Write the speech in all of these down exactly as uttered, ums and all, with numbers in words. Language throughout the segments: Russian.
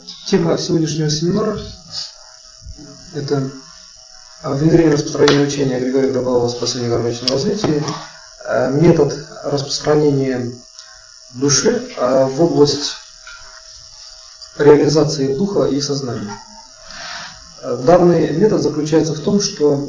Тема сегодняшнего семинара – это внедрение распространения учения Григория Гробового «Спасение гармоничного развития», метод распространения души в область реализации духа и сознания. Данный метод заключается в том, что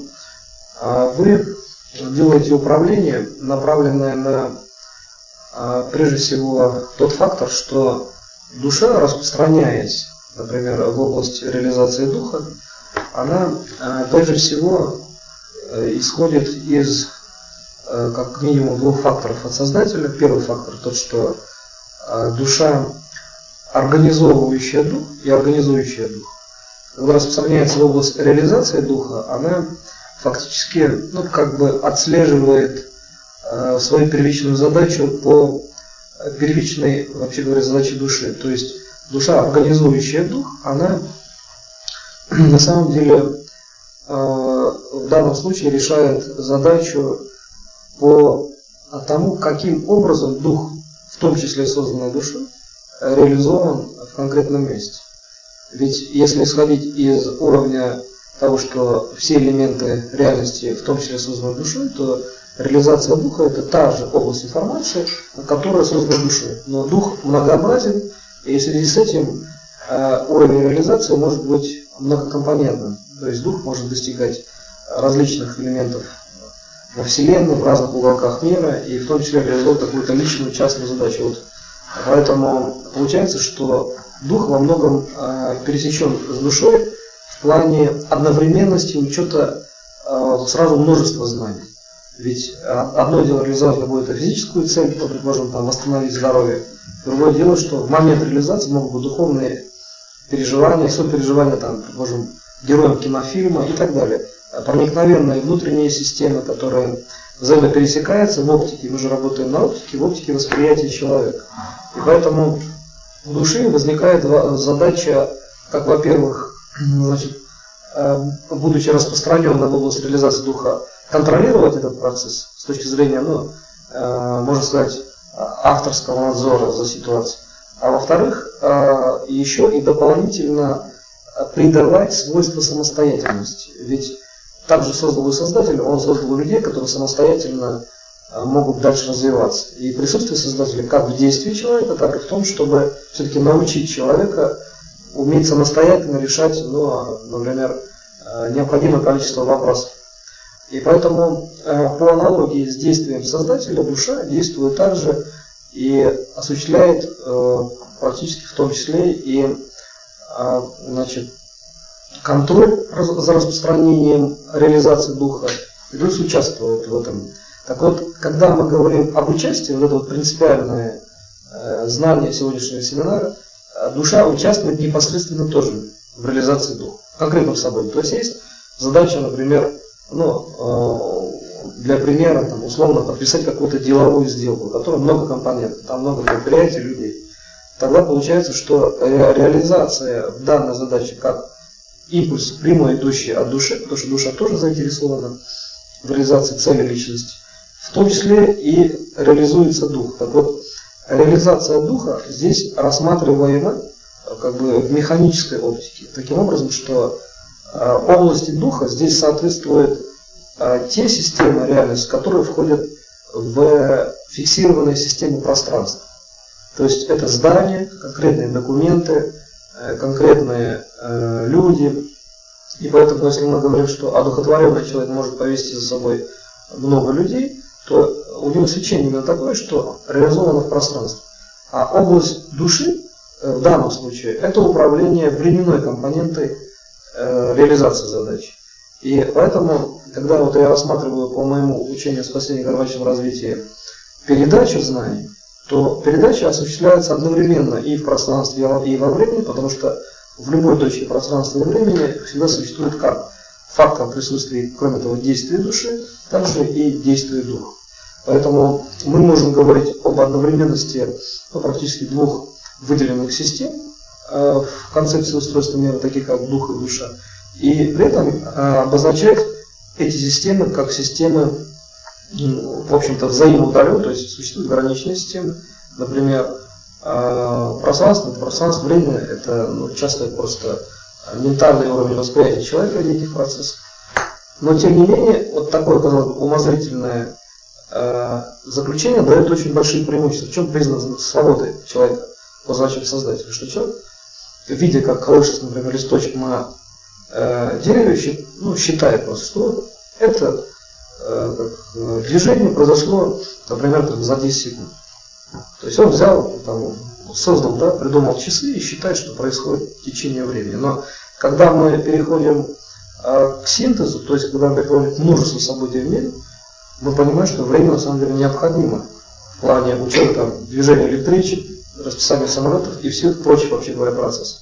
вы делаете управление, направленное на, прежде всего, тот фактор, что душа, распространяясь, например, в область реализации духа, она прежде всего исходит из как минимум двух факторов от Создателя. Первый фактор тот, что душа, организовывающая дух и организующая дух. Когда распространяется в область реализации духа, она фактически ну, как бы отслеживает э, свою первичную задачу по первичной, вообще говоря, задаче души. То есть душа, организующая дух, она на самом деле э, в данном случае решает задачу по тому, каким образом дух, в том числе созданной душой, реализован в конкретном месте. Ведь если исходить из уровня того, что все элементы реальности, в том числе созданы душой, то реализация духа – это та же область информации, которая создана душой. Но дух многообразен, и в связи с этим э, уровень реализации может быть многокомпонентным. То есть дух может достигать различных элементов во Вселенной, в разных уголках мира, и в том числе реализовать какую-то личную, частную задачу. Вот. Поэтому получается, что дух во многом э, пересечен с душой в плане одновременности учета э, сразу множества знаний. Ведь э, одно дело реализовать какую-то физическую цель, то, предположим, там, восстановить здоровье. Другое дело, что в момент реализации могут быть духовные переживания, сопереживания, там, предположим, героям кинофильма и так далее. Проникновенные внутренние системы, которые взаимопересекаются в оптике. Мы же работаем на оптике, в оптике восприятия человека. И поэтому в душе возникает задача, как, во-первых, значит, будучи распространенной в область реализации духа, контролировать этот процесс с точки зрения, ну, можно сказать, авторского надзора за ситуацией. А во-вторых, еще и дополнительно придавать свойства самостоятельности. Ведь также создал и Создатель, он создал людей, которые самостоятельно могут дальше развиваться. И присутствие Создателя как в действии человека, так и в том, чтобы все-таки научить человека уметь самостоятельно решать, ну, например, необходимое количество вопросов. И поэтому по аналогии с действием Создателя душа действует также и осуществляет практически в том числе и значит, контроль за распространением реализации духа, и плюс участвует в этом. Так вот, когда мы говорим об участии, вот это вот принципиальное э, знание сегодняшнего семинара, э, душа участвует непосредственно тоже в реализации духа, в конкретном событии. То есть есть задача, например, ну, э, для примера, там, условно, подписать какую-то деловую сделку, которая много компонентов, там много предприятий, людей. Тогда получается, что реализация в данной задаче как импульс, прямой идущий от души, потому что душа тоже заинтересована в реализации цели личности, в том числе и реализуется дух. Так вот, реализация духа здесь рассматриваема как бы в механической оптике. Таким образом, что э, области духа здесь соответствуют э, те системы реальности, которые входят в фиксированные системы пространства. То есть это здания, конкретные документы, конкретные э, люди. И поэтому, если мы говорим, что одухотворенный человек может повести за собой много людей, то у него свечение именно такое, что реализовано в пространстве. А область души э, в данном случае это управление временной компонентой э, реализации задачи. И поэтому, когда вот я рассматриваю по моему учению спасения гармоничного развития передачу знаний, то передача осуществляется одновременно и в пространстве, и во времени, потому что в любой точке пространства и времени всегда существует как фактор присутствия, кроме того, действия души, также и действия духа. Поэтому мы можем говорить об одновременности ну, практически двух выделенных систем э, в концепции устройства мира, таких как дух и душа, и при этом э, обозначать эти системы как системы, в общем-то, взаимоудаленные, то есть существуют граничные системы, например, э, пространство, пространство времени, это ну, часто просто ментальный уровень восприятия человека неких процессов. Но тем не менее, вот такое умозрительное э, заключение дает очень большие преимущества. В чем признак свободы человека по задачам создателя? Что человек, видя, как колышется, например, листочек на э, дереве, ну, считает просто, что это э, как, движение произошло, например, там, за десять секунд. То есть он взял, там, создал, да, придумал часы и считает, что происходит в течение времени. Но когда мы переходим э, к синтезу, то есть когда мы переходим к множеству событий в мире, мы понимаем, что время на самом деле необходимо в плане учета там, движения электричек, расписания самолетов и всех прочих, вообще говоря, процессов.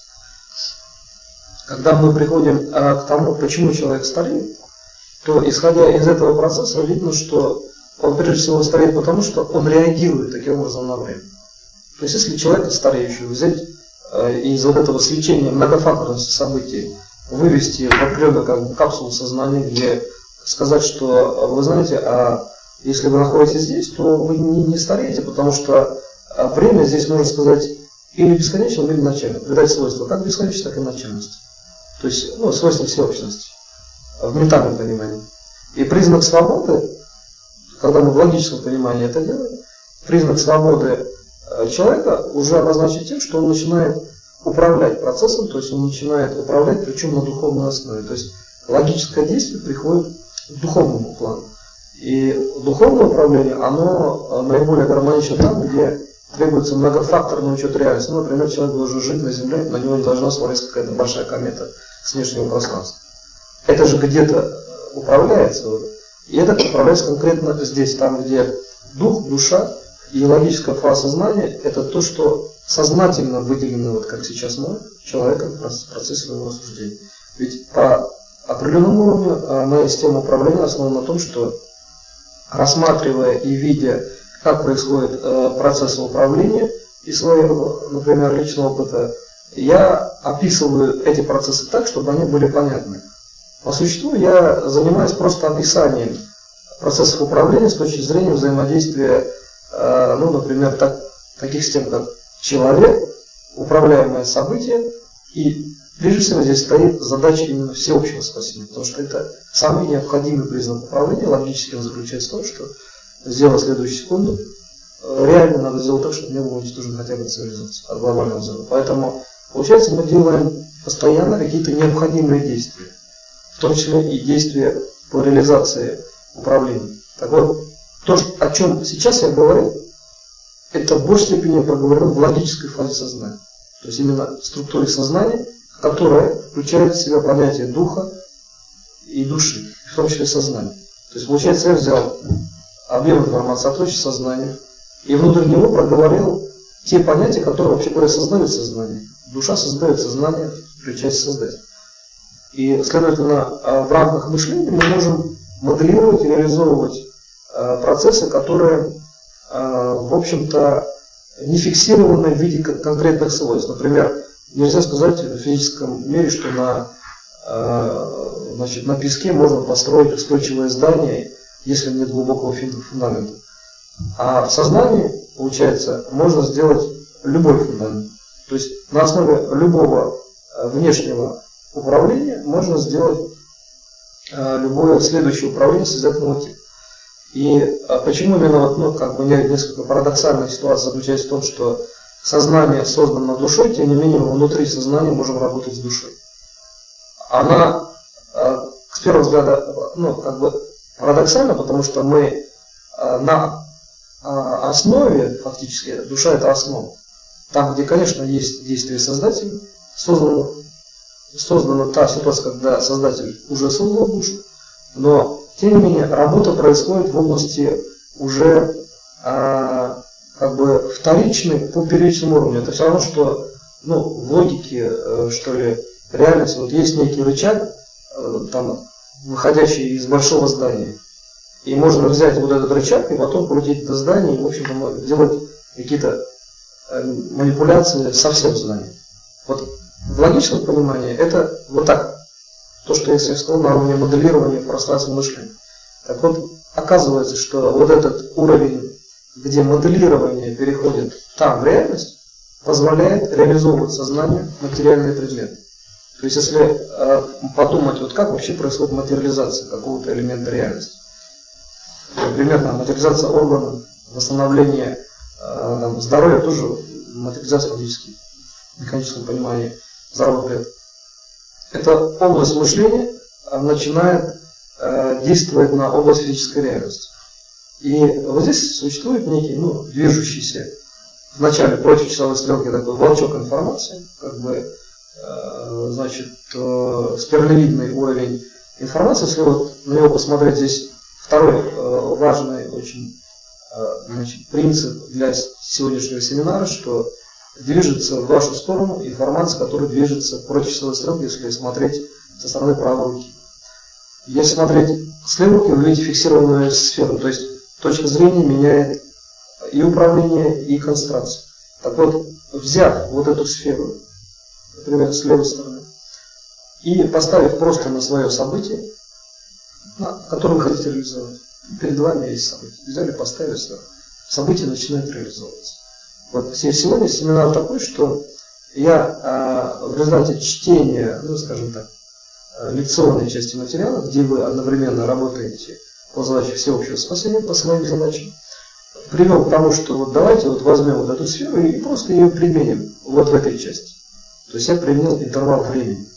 Когда мы приходим э, к тому, почему человек стареет, то исходя из этого процесса видно, что он прежде всего стареет потому, что он реагирует таким образом на время. То есть если человека стареющего взять э, из вот этого свечения многофакторности событий, вывести в определенную как бы, капсулу сознания, где сказать, что вы знаете, а если вы находитесь здесь, то вы не, не стареете, потому что время здесь, можно сказать, или бесконечным, или начальным. Придать свойства как бесконечности, так и начальности. То есть ну, свойства всеобщности в ментальном понимании. И признак свободы, когда мы в логическом понимании это делаем, признак свободы человека уже обозначен тем, что он начинает управлять процессом, то есть он начинает управлять, причем на духовной основе. То есть логическое действие приходит к духовному плану. И духовное управление, оно наиболее гармонично там, где требуется многофакторный учет реальности. Ну, например, человек должен жить на Земле, на него не должна свалиться какая-то большая комета с внешнего пространства. Это же где-то управляется. И это управляется конкретно здесь, там, где дух, душа и логическая фаза сознания – это то, что сознательно выделено, вот как сейчас мы, человеком в процессе своего рассуждения. Ведь по определенному уровню моя система управления основана на том, что рассматривая и видя, как происходит процесс управления из своего, например, личного опыта, я описываю эти процессы так, чтобы они были понятны. По существу я занимаюсь просто описанием процессов управления с точки зрения взаимодействия, ну, например, так, таких систем, как человек, управляемое событие, и прежде всего здесь стоит задача именно всеобщего спасения, потому что это самый необходимый признак управления, логически он заключается в том, что сделать следующую секунду, реально надо сделать так, чтобы не было уничтожено хотя бы цивилизация от глобального взрыва. Поэтому, получается, мы делаем постоянно какие-то необходимые действия, в том числе и действия по реализации управления. Так вот, то, о чем сейчас я говорю, это в большей степени проговорено в логической фазе сознания. То есть именно в структуре сознания, которая включает в себя понятие духа и души, в том числе сознания. То есть, получается, я взял объем информации от точки сознания и внутрь него проговорил те понятия, которые вообще говоря создают сознание. Душа создает сознание, включаясь создатель. И, следовательно, в рамках мышления мы можем моделировать и реализовывать процессы, которые, в общем-то, не фиксированы в виде конкретных свойств. Например, нельзя сказать в физическом мире, что на, значит, на песке можно построить устойчивое здание, если нет глубокого фундамента. А в сознании, получается, можно сделать любой фундамент. То есть на основе любого внешнего управления можно сделать любое следующее управление созидательного типа. И почему именно вот, ну, как бы несколько парадоксальная ситуация заключается в том, что сознание создано душой, тем не менее внутри сознания можем работать с душой. Она, с первого взгляда, ну, как бы парадоксально, потому что мы на основе, фактически, душа это основа. Там, где, конечно, есть действие создателя, создана, создана та ситуация, когда создатель уже создал душу, но тем не менее, работа происходит в области уже а, как бы вторичной по первичному уровню. Это все равно, что ну, в логике, э, что ли, реальности, вот есть некий рычаг, э, там, выходящий из большого здания. И можно взять вот этот рычаг и потом крутить это здание и, в общем-то, делать какие-то э, манипуляции со всем зданием. Вот в логическом понимании это вот так. То, что я себе сказал на уровне моделирования пространственного мышления. Так вот, оказывается, что вот этот уровень, где моделирование переходит там в реальность, позволяет реализовывать сознанию материальные предметы. То есть, если э, подумать, вот как вообще происходит материализация какого-то элемента реальности. Например, там, материализация органов, восстановление э, там, здоровья, тоже материализация фактически в механическом понимании здоровых клеток. Эта область мышления начинает э, действовать на область физической реальности. И вот здесь существует некий, ну, движущийся в начале против часовой стрелки такой волчок информации, как бы, э, значит, э, спиралевидный уровень информации. Если вот на него посмотреть, здесь второй э, важный очень э, значит, принцип для сегодняшнего семинара, что движется в вашу сторону информация, которая движется против часовой стрелки, если смотреть со стороны правой руки. Если смотреть с левой руки, вы видите фиксированную сферу, то есть точка зрения меняет и управление, и концентрацию. Так вот, взяв вот эту сферу, например, с левой стороны, и поставив просто на свое событие, которое вы хотите реализовать, перед вами есть событие. Взяли, поставили сверху, событие начинает реализовываться. Вот сегодня семинар такой, что я э, в результате чтения, ну скажем так, лекционной части материала, где вы одновременно работаете по задаче всеобщего спасения, по своим задачам, привел к тому, что вот давайте вот возьмем вот эту сферу и просто ее применим вот в этой части. То есть я применил интервал времени.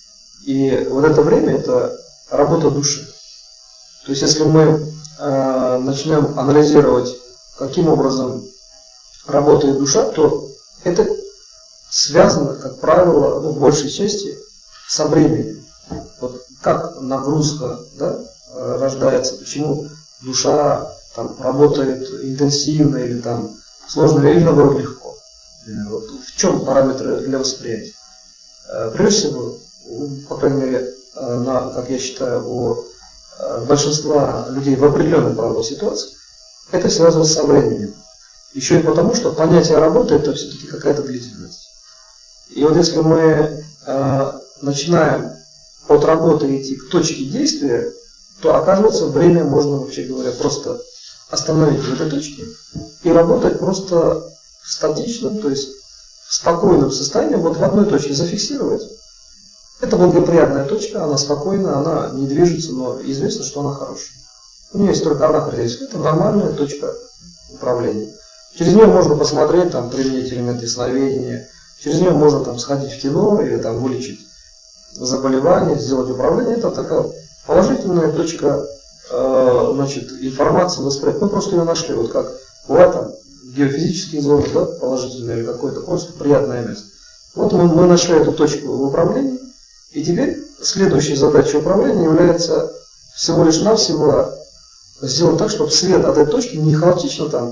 И вот это время – это работа души. То есть если мы э, начнем анализировать, каким образом работает душа, то это связано, как правило, ну, в большей части со временем. Вот как нагрузка, да, рождается, почему душа там, работает интенсивно или там, сложно, или наоборот легко. Вот в чем параметры для восприятия? Прежде всего, по крайней мере, на, как я считаю, у большинства людей в определенной правовой ситуации, это связано со временем. Еще и потому, что понятие работы – это все-таки какая-то длительность. И вот если мы э, начинаем от работы идти к точке действия, то, оказывается, время можно, вообще говоря, просто остановить в этой точке и работать просто статично, то есть в спокойном состоянии, вот в одной точке зафиксировать. Это благоприятная точка, она спокойна, она не движется, но известно, что она хорошая. У нее есть только одна характеристика, это нормальная точка управления. Через нее можно посмотреть, там, применить элементы сновидения, через нее можно там, сходить в кино или там, вылечить заболевание, сделать управление. Это такая положительная точка э, значит, информации, восприятия. Мы просто ее нашли, вот как бывает там геофизические зоны, да, положительные или какое-то просто приятное место. Вот мы, мы нашли эту точку в управлении, и теперь следующей задачей управления является всего лишь навсего сделать так, чтобы свет от этой точки не хаотично там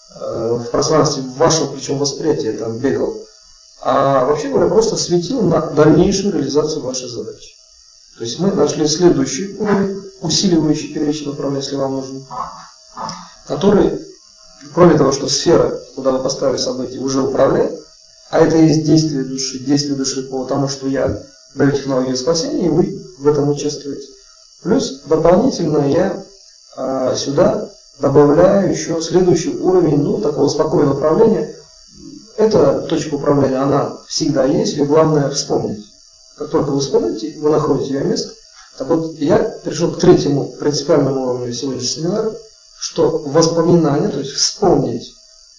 в пространстве вашего причем восприятия там бегал, а вообще говоря, просто светил на дальнейшую реализацию вашей задачи. То есть мы нашли следующий уровень, усиливающий первичное управление, если вам нужно, который, кроме того, что сфера, куда вы поставили события, уже управляет, а это есть действие души, действие души по тому, что я даю технологию спасения, и вы в этом участвуете. Плюс дополнительно я а, сюда добавляю еще следующий уровень, ну, такого спокойного управления. Эта точка управления, она всегда есть, и главное вспомнить. Как только вы вспомните, вы находите ее место. Так вот, я перешел к третьему принципиальному уровню сегодняшнего семинара, что воспоминание, то есть вспомнить,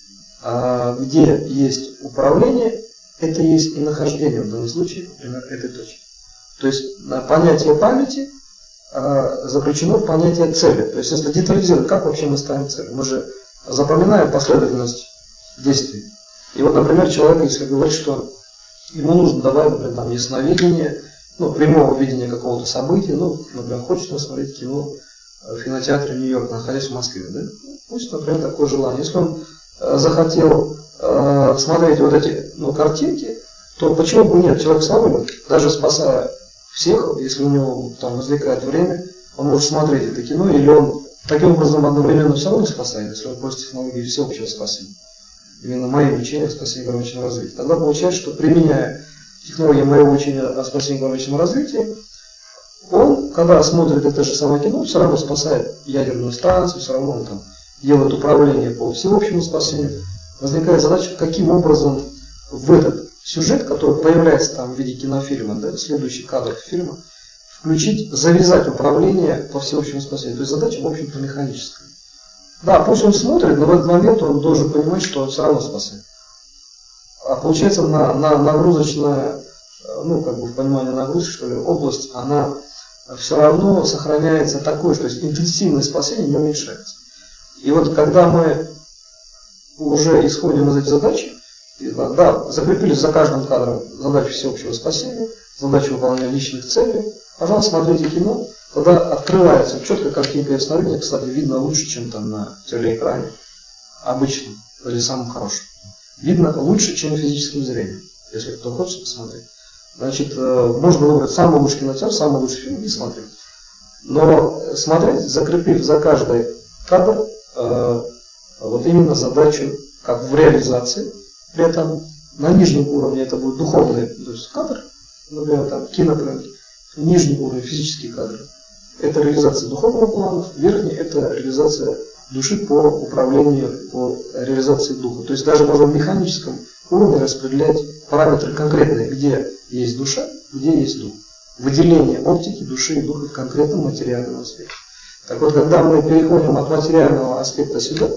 а, где есть управление, это есть и нахождение в данном случае, например, этой точки. То есть понятие памяти заключено в понятие цели. То есть если детализировать, как вообще мы ставим цель? Мы же запоминаем последовательность действий. И вот, например, человек, если говорит, что ему нужно давать, например, там, ясновидение, ну, прямого видения какого-то события, ну, например, хочет посмотреть кино в кинотеатре Нью-Йорк, находясь в Москве, да? Пусть, например, такое желание. Если он э, захотел э, смотреть вот эти ну, картинки, то почему бы нет? Человек свободен, даже спасая всех, если у него там возникает время, он может смотреть это кино, или он таким образом одновременно все равно спасает, если он пользуется технологией всеобщего спасения. Именно моим учением о спасении гармоничного развития. Тогда получается, что применяя технологию моего учения о спасении гармоничного развития, он, когда смотрит это же самое кино, все равно спасает ядерную станцию, все равно он там делает управление по всеобщему спасению. Возникает задача, каким образом в этот сюжет, который появляется там в виде кинофильма, да, следующий кадр фильма, включить, завязать управление по всеобщему спасению. То есть задача, в общем-то, механическая. Да, пусть он смотрит, но в этот момент он должен понимать, что он все равно спасает. А получается, на, на, нагрузочная, ну, как бы в понимании нагрузки, что ли, область, она все равно сохраняется такой, что есть интенсивное спасение не уменьшается. И вот когда мы уже исходим из этих задач, да, закрепили за каждым кадром задачу всеобщего спасения, задачу выполнения личных целей, пожалуйста, смотрите кино, тогда открывается четкая картинка ясновидения, кстати, видно лучше, чем там на телеэкране, обычном, или самым хорошим. Видно лучше, чем физическим зрением, если кто хочет посмотреть. Значит, можно выбрать самый лучший кинотеатр, самый лучший фильм и смотреть. Но смотреть, закрепив за каждый кадр э, вот именно задачу, как в реализации. При этом на нижнем уровне это будет духовный, то есть кадр, например, там кинопленки. Нижний уровень физические кадры. Это реализация духовного плана, верхний это реализация души по управлению, по реализации духа. То есть даже можно в механическом уровне распределять параметры конкретные, где есть душа, где есть дух. Выделение оптики, души и духа в конкретном материальном аспекте. Так вот, когда мы переходим от материального аспекта сюда,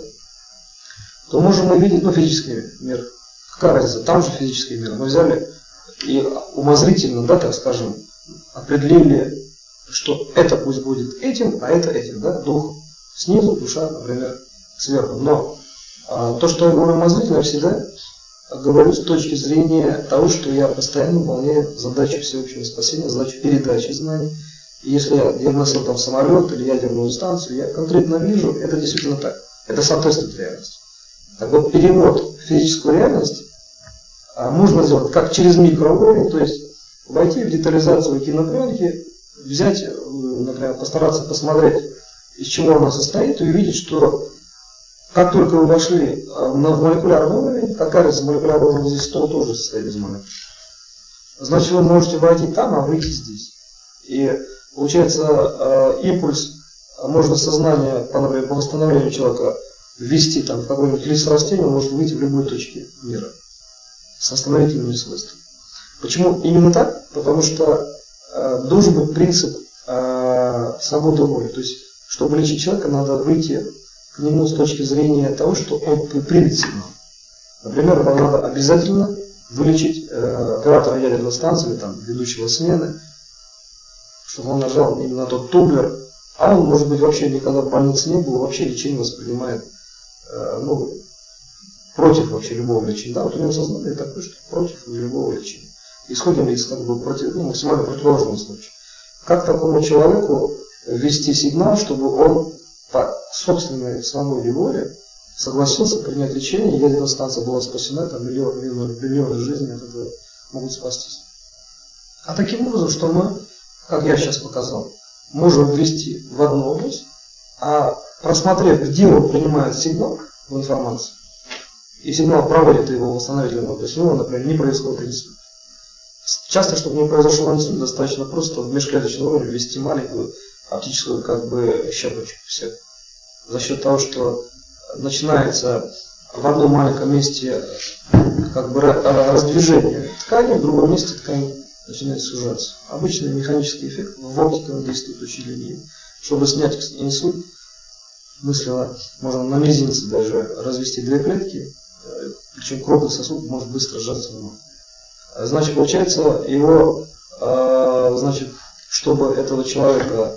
то можем мы видеть, ну, физический мир. Какая разница? Там же физический мир. Мы взяли и умозрительно, да, так скажем, определили, что это пусть будет этим, а это этим, да, дух снизу, душа, например, сверху. Но а, то, что я говорю умозрительно, я всегда говорю с точки зрения того, что я постоянно выполняю задачу всеобщего спасения, задачу передачи знаний. И если я диагностирую там самолет или ядерную станцию, я конкретно вижу, это действительно так. Это соответствует реальности. Так вот, перевод в физическую реальность а, можно сделать как через микроуровень, то есть войти в детализацию кинопленки, взять, например, постараться посмотреть, из чего она состоит, и увидеть, что как только вы вошли в молекулярный уровень, какая разница, молекулярный уровень здесь стол тоже состоит из молекул. Значит, вы можете войти там, а выйти здесь. И получается, импульс можно сознание, например, по восстановлению человека ввести там в какой-нибудь лист растения, он может выйти в любой точке мира с остановительными свойствами. Почему именно так? Потому что э, должен быть принцип э, свободы воли. То есть, чтобы лечить человека, надо выйти к нему с точки зрения того, что он примет сигнал. Например, вам надо обязательно вылечить э, оператора ядерной станции, или там, ведущего смены, чтобы он нажал именно тот тумблер, а он, может быть, вообще никогда в больнице не был, вообще лечение воспринимает э, ну, против вообще любого лечения. Да, вот у него сознание такое, что против любого лечения. Исходим из как бы против, ну, максимально противоположного случая. Как такому человеку ввести сигнал, чтобы он по собственной свободе воли согласился принять лечение, и ядерная станция была спасена, там миллион, миллион, миллионы жизней от этого могут спастись. А таким образом, что мы, как я сейчас показал, можем ввести в одну область, а просмотрев, где он принимает сигнал в информацию, и сигнал проводит его в восстановительную область, у него, например, не происходит инсульт. Часто, чтобы не произошел инсульт, достаточно просто в межклеточный уровень ввести маленькую оптическую как бы щепочку. Все. За счет того, что начинается в одном маленьком месте как бы раздвижение ткани, в другом месте ткань начинает сужаться. Обычный механический эффект в оптике он действует очень лениво. Чтобы снять инсульт, мысленно можно на мизинце даже развести две клетки, причем крупный сосуд может быстро сжаться в ногу. Значит, получается, его, э, значит, чтобы этого человека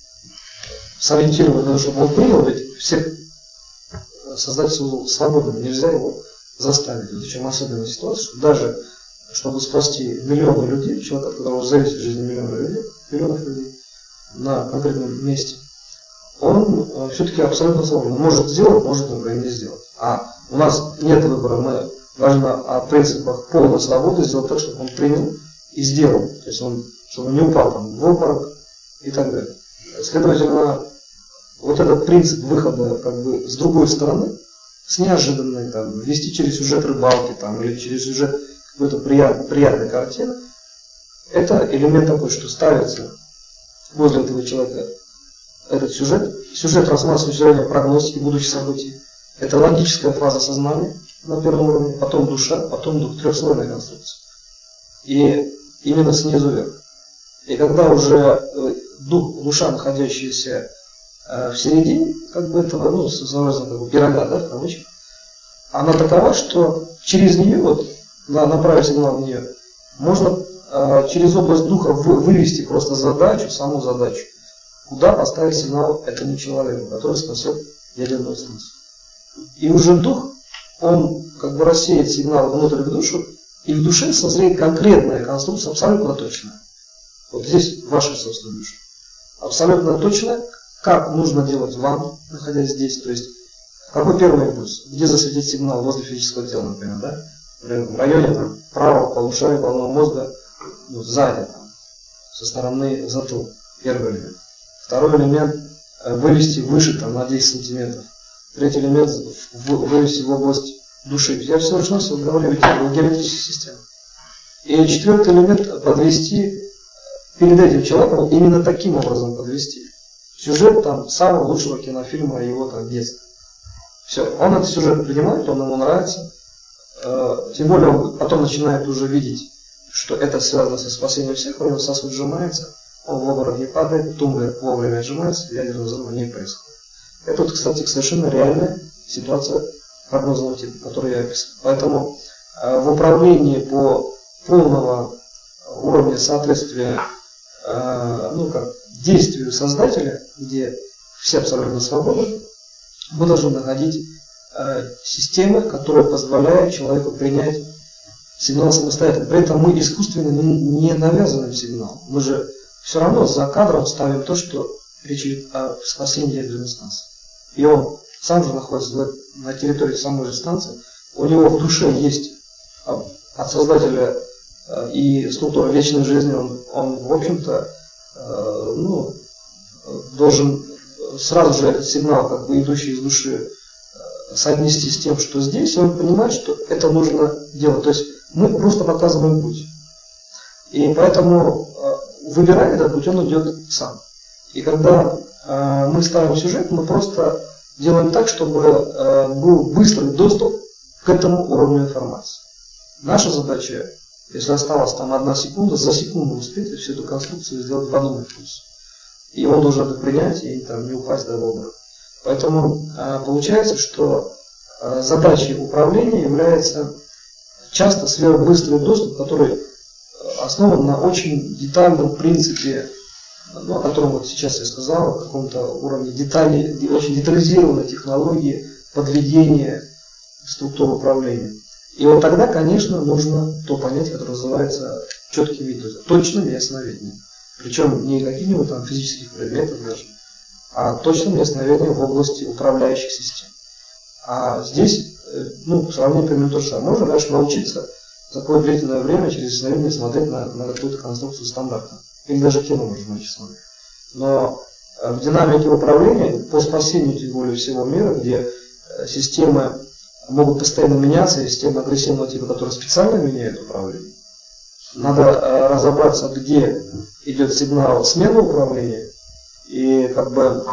сориентировать, чтобы он принял, ведь всех создать свободным, нельзя его заставить. В чем особенная ситуация, что даже чтобы спасти миллионы людей, человек, от которого зависит жизнь миллионов людей, миллионов людей на конкретном месте, он э, все-таки абсолютно свободен. Может сделать, может, например, не сделать. А у нас нет выбора, мы важно о принципах полной свободы сделать так, чтобы он принял и сделал. То есть он, чтобы он не упал там, в обморок и так далее. Следовательно, вот этот принцип выхода как бы с другой стороны, с неожиданной, там, вести через сюжет рыбалки там, или через сюжет какой-то прият, приятной картины, это элемент такой, что ставится возле этого человека этот сюжет. Сюжет рассматривается с точки зрения прогностики будущих событий. Это логическая фаза сознания. на первом уровне, потом душа, потом трехслойная конструкция. И именно снизу вверх. И когда уже дух, душа, находящаяся в середине, как бы этого, ну, своеобразно, как бы пирога, да, в кавычках, она такова, что через нее, вот, направив сигнал в нее, можно э, через область духа вы, вывести просто задачу, саму задачу, куда поставить сигнал этому человеку, который спасет ядерную станцию. И уже дух, он как бы рассеет сигнал внутрь в душу, и в душе созреет конкретная конструкция, абсолютно точная. Вот здесь ваша собственная душа. Абсолютно точно, как нужно делать вам, находясь здесь, то есть какой первый импульс, где засветить сигнал возле физического тела, например, да? В районе там, правого полушария головного мозга, ну, сзади, там, со стороны затылка, первый элемент. Второй элемент э, вывести выше там, на десять сантиметров. Третий элемент в, вывести в область души. Я всего лишь навсего говорю о геометрических системах. И четвертый элемент подвести перед этим человеком, именно таким образом подвести. Сюжет там, самого лучшего кинофильма его там, детства. Все, он этот сюжет принимает, он ему нравится. Э, тем более он потом начинает уже видеть, что это связано со спасением всех, у него сосуд сжимается, он в обморок не падает, тумблер вовремя отжимается, ядерного взрыва не происходит. Это, вот, кстати, совершенно реальная ситуация прогнозного типа, которую я описал. Поэтому э, в управлении по полного уровня соответствия э, ну, как, действию создателя, где все абсолютно свободны, мы должны находить э, системы, которые позволяют человеку принять сигнал самостоятельно. При этом мы искусственно не, не навязываем сигнал. Мы же все равно за кадром ставим то, что речь идет о спасении ядерной станции. И он сам же находится на территории самой же станции. У него в душе есть от создателя э, и структуры вечной жизни. Он, он в общем-то, э, ну, должен сразу же этот сигнал, как бы идущий из души, соотнести с тем, что здесь, и он понимает, что это нужно делать. То есть мы просто показываем путь. И поэтому, выбирая этот путь, он идет сам. И когда э, мы ставим сюжет, мы просто делаем так, чтобы э, был быстрый доступ к этому уровню информации. Наша задача, если осталась там одна секунда, за секунду успеть всю эту конструкцию сделать в одном импульсе. И он должен это принять и там, не упасть до обморока. Поэтому э, получается, что э, задачей управления является часто сверхбыстрый доступ, который основан на очень детальном принципе, ну, о котором вот сейчас я сказал, о каком-то уровне детали, очень детализированной технологии подведения структуры управления. И вот тогда, конечно, нужно то понятие, которое называется четким видом, точным ясновидением. Причем не каких-нибудь там физических предметов даже, а точным ясновидением в области управляющих систем. А здесь, ну, по сравнению примерно то же самое. Можно, конечно, научиться за такое длительное время через ясновидение смотреть на, на какую-то конструкцию стандартно. Или даже кино можно научиться смотреть. Но в динамике управления, по спасению тем более всего мира, где системы могут постоянно меняться, и системы агрессивного типа, которые специально меняют управление, надо разобраться, где идет сигнал смены управления, и как бы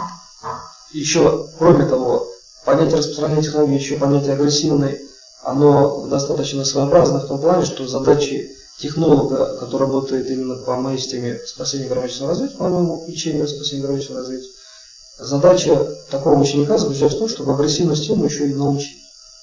еще, кроме того, понятие распространения технологий, еще понятие агрессивной, оно достаточно своеобразно в том плане, что задачи технолога, который работает именно по моей системе спасения гармонического развития, по моему учению спасения гармонического развития, задача такого ученика заключается в том, чтобы агрессивную систему еще и научить.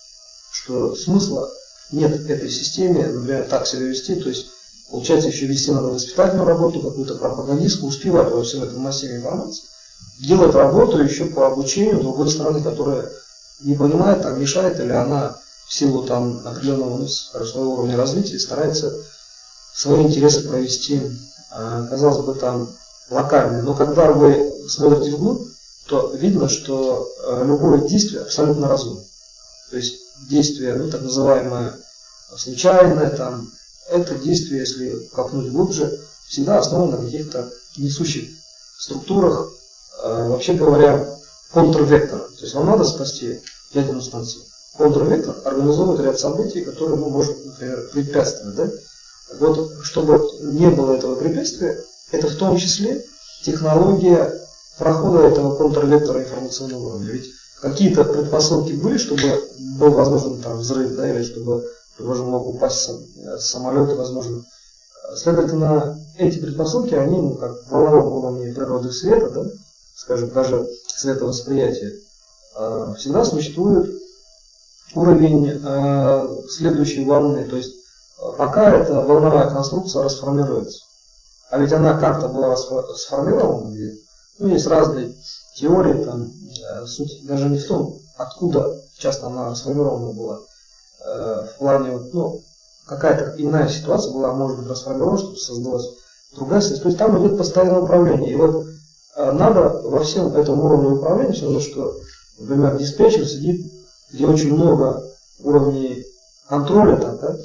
Что смысла нет этой системе, например, так себя вести, то есть получается еще вести надо воспитательную работу, какую-то пропагандистскую, успевать во всем этом массиве информации, делать работу еще по обучению другой стороны, которая не понимает, там мешает, или она в силу там определенного ну, своего уровня развития старается свои интересы провести, казалось бы, там локально. Но когда вы смотрите вглубь, то видно, что любое действие абсолютно разумно. То есть действие, ну, так называемое случайное, там, это действие, если копнуть глубже, всегда основано на каких-то несущих структурах, э, вообще говоря, контрвектора. То есть вам надо спасти ядерную станцию. Контрвектор организовывает ряд событий, которые ну, может, например, препятствовать. Да? Вот, чтобы не было этого препятствия, это в том числе технология прохода этого контрвектора информационного уровня. Ведь какие-то предпосылки были, чтобы был возможен там взрыв, да, или чтобы, возможно, мог упасть сам, самолет, возможно. Следовательно, эти предпосылки, они, ну, как в волновом уровне природы света, да, скажем, даже световосприятия, всегда существует уровень следующей волны, то есть пока эта волновая конструкция расформируется. А ведь она как-то была сформирована, где ну, есть разные теории, там, суть даже не в том, откуда часто она сформирована была, в плане, ну, какая-то иная ситуация была, может быть, расформирована, чтобы создалась другая ситуация. То есть там идет постоянное управление. И вот надо во всем этом уровне управления, все равно, что, например, диспетчер сидит, где очень много уровней контроля, там, да,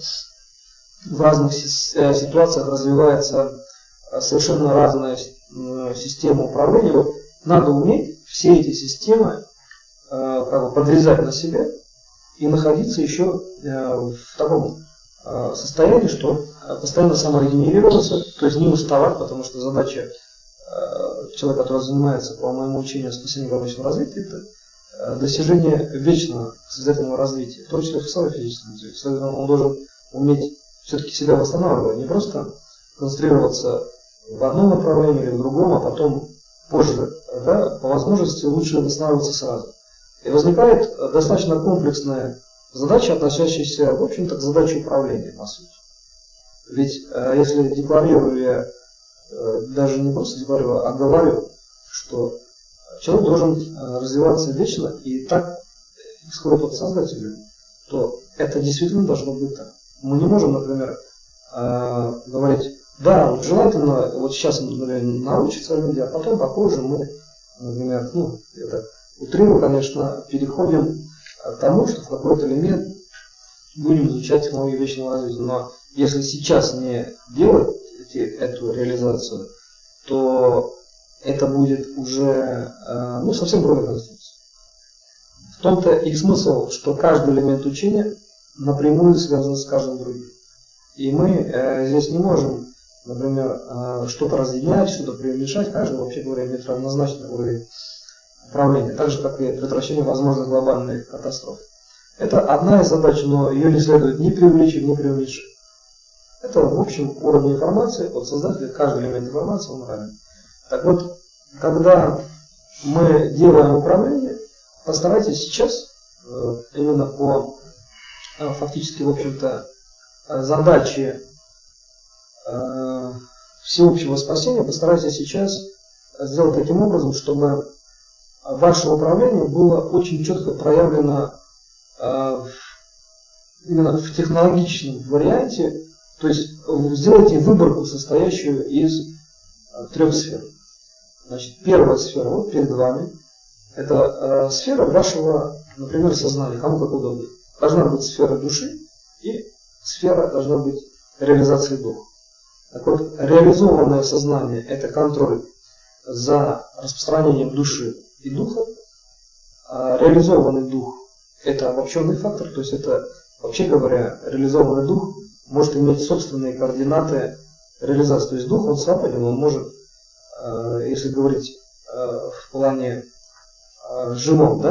в разных ситуациях развивается совершенно разная система управления. Вот надо уметь все эти системы как бы подрезать на себе и находиться еще в таком состоянии, что постоянно саморегенерироваться, то есть не уставать, потому что задача человека, который занимается по моему учению спасения гармоничного развития, это достижение вечного созидательного развития, в том числе в своей физическом развитии. Следовательно, он должен уметь все-таки себя восстанавливать, не просто концентрироваться в одном направлении или в другом, а потом позже, да, по возможности лучше восстанавливаться сразу. И возникает достаточно комплексная задача, относящаяся, в общем-то, к задаче управления, по сути. Ведь э, если декларирую я, э, даже не просто декларирую, а говорю, что человек должен э, развиваться вечно и так исходит от Создателя, то это действительно должно быть так. Мы не можем, например, э, говорить, да, вот желательно, вот сейчас, например, научатся люди, а потом попозже мы, например, ну, это утрирую, конечно, переходим к тому, что в какой-то элемент будем изучать технологии вечного развития. Но если сейчас не делать эти, эту реализацию, то это будет уже э, ну, совсем другая конструкция. В том-то и смысл, что каждый элемент учения напрямую связан с каждым другим. И мы э, здесь не можем, например, э, что-то разъединять, что-то перемешать. Каждый, вообще говоря, имеет равнозначный уровень управления, так же, как и предотвращение возможных глобальных катастроф. Это одна из задач, но ее не следует ни преувеличить, ни преуменьшить. Это в общем уровень информации от создателя, каждый элемент информации он равен. Так вот, когда мы делаем управление, постарайтесь сейчас, именно по фактически, в общем-то, задаче всеобщего спасения, постарайтесь сейчас сделать таким образом, чтобы ваше управление было очень четко проявлено э, именно в технологичном варианте, то есть сделайте выборку, состоящую из э, трех сфер. Значит, первая сфера, вот перед вами, это э, сфера вашего, например, сознания, кому как удобно. Должна быть сфера души и сфера должна быть реализации духа. Так вот, реализованное сознание – это контроль за распространением души и духа, а реализованный дух – это обобщенный фактор, то есть это, вообще говоря, реализованный дух может иметь собственные координаты реализации. То есть дух, он свободен, он может, если говорить в плане живом,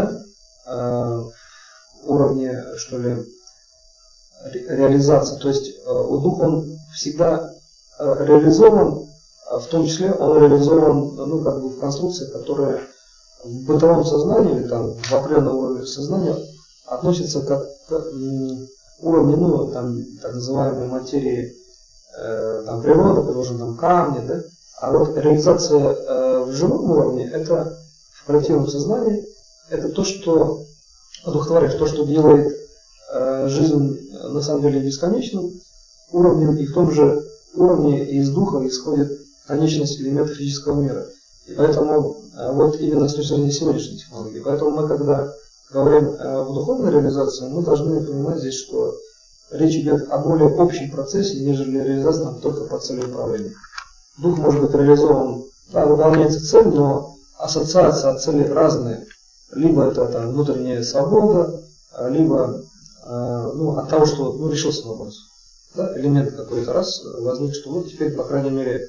да, уровне, что ли, реализации, то есть у духа он всегда реализован, в том числе он реализован, ну, как бы в конструкции, которая в бытовом сознании или там в определенном уровне сознания относится как к уровню, ну, там, так называемой материи э, там, природы, предложим там камни, да? А вот реализация э, в живом уровне, это в коллективном сознании, это то, что одухотворяет, то, что делает э, жизнь на самом деле бесконечным уровнем, и в том же уровне из духа исходит конечность элемента физического мира. И поэтому вот именно с точки зрения сегодняшней технологии. Поэтому мы, когда говорим в духовной реализации, мы должны понимать здесь, что речь идет о более общем процессе, нежели реализация нам только по цели управления. Дух может быть реализован, да, выполняется цель, но ассоциация от цели разные. Либо это там, внутренняя свобода, либо ну, от того, что ну, решился вопрос. Да, элемент какой-то раз возник, что вот теперь, по крайней мере,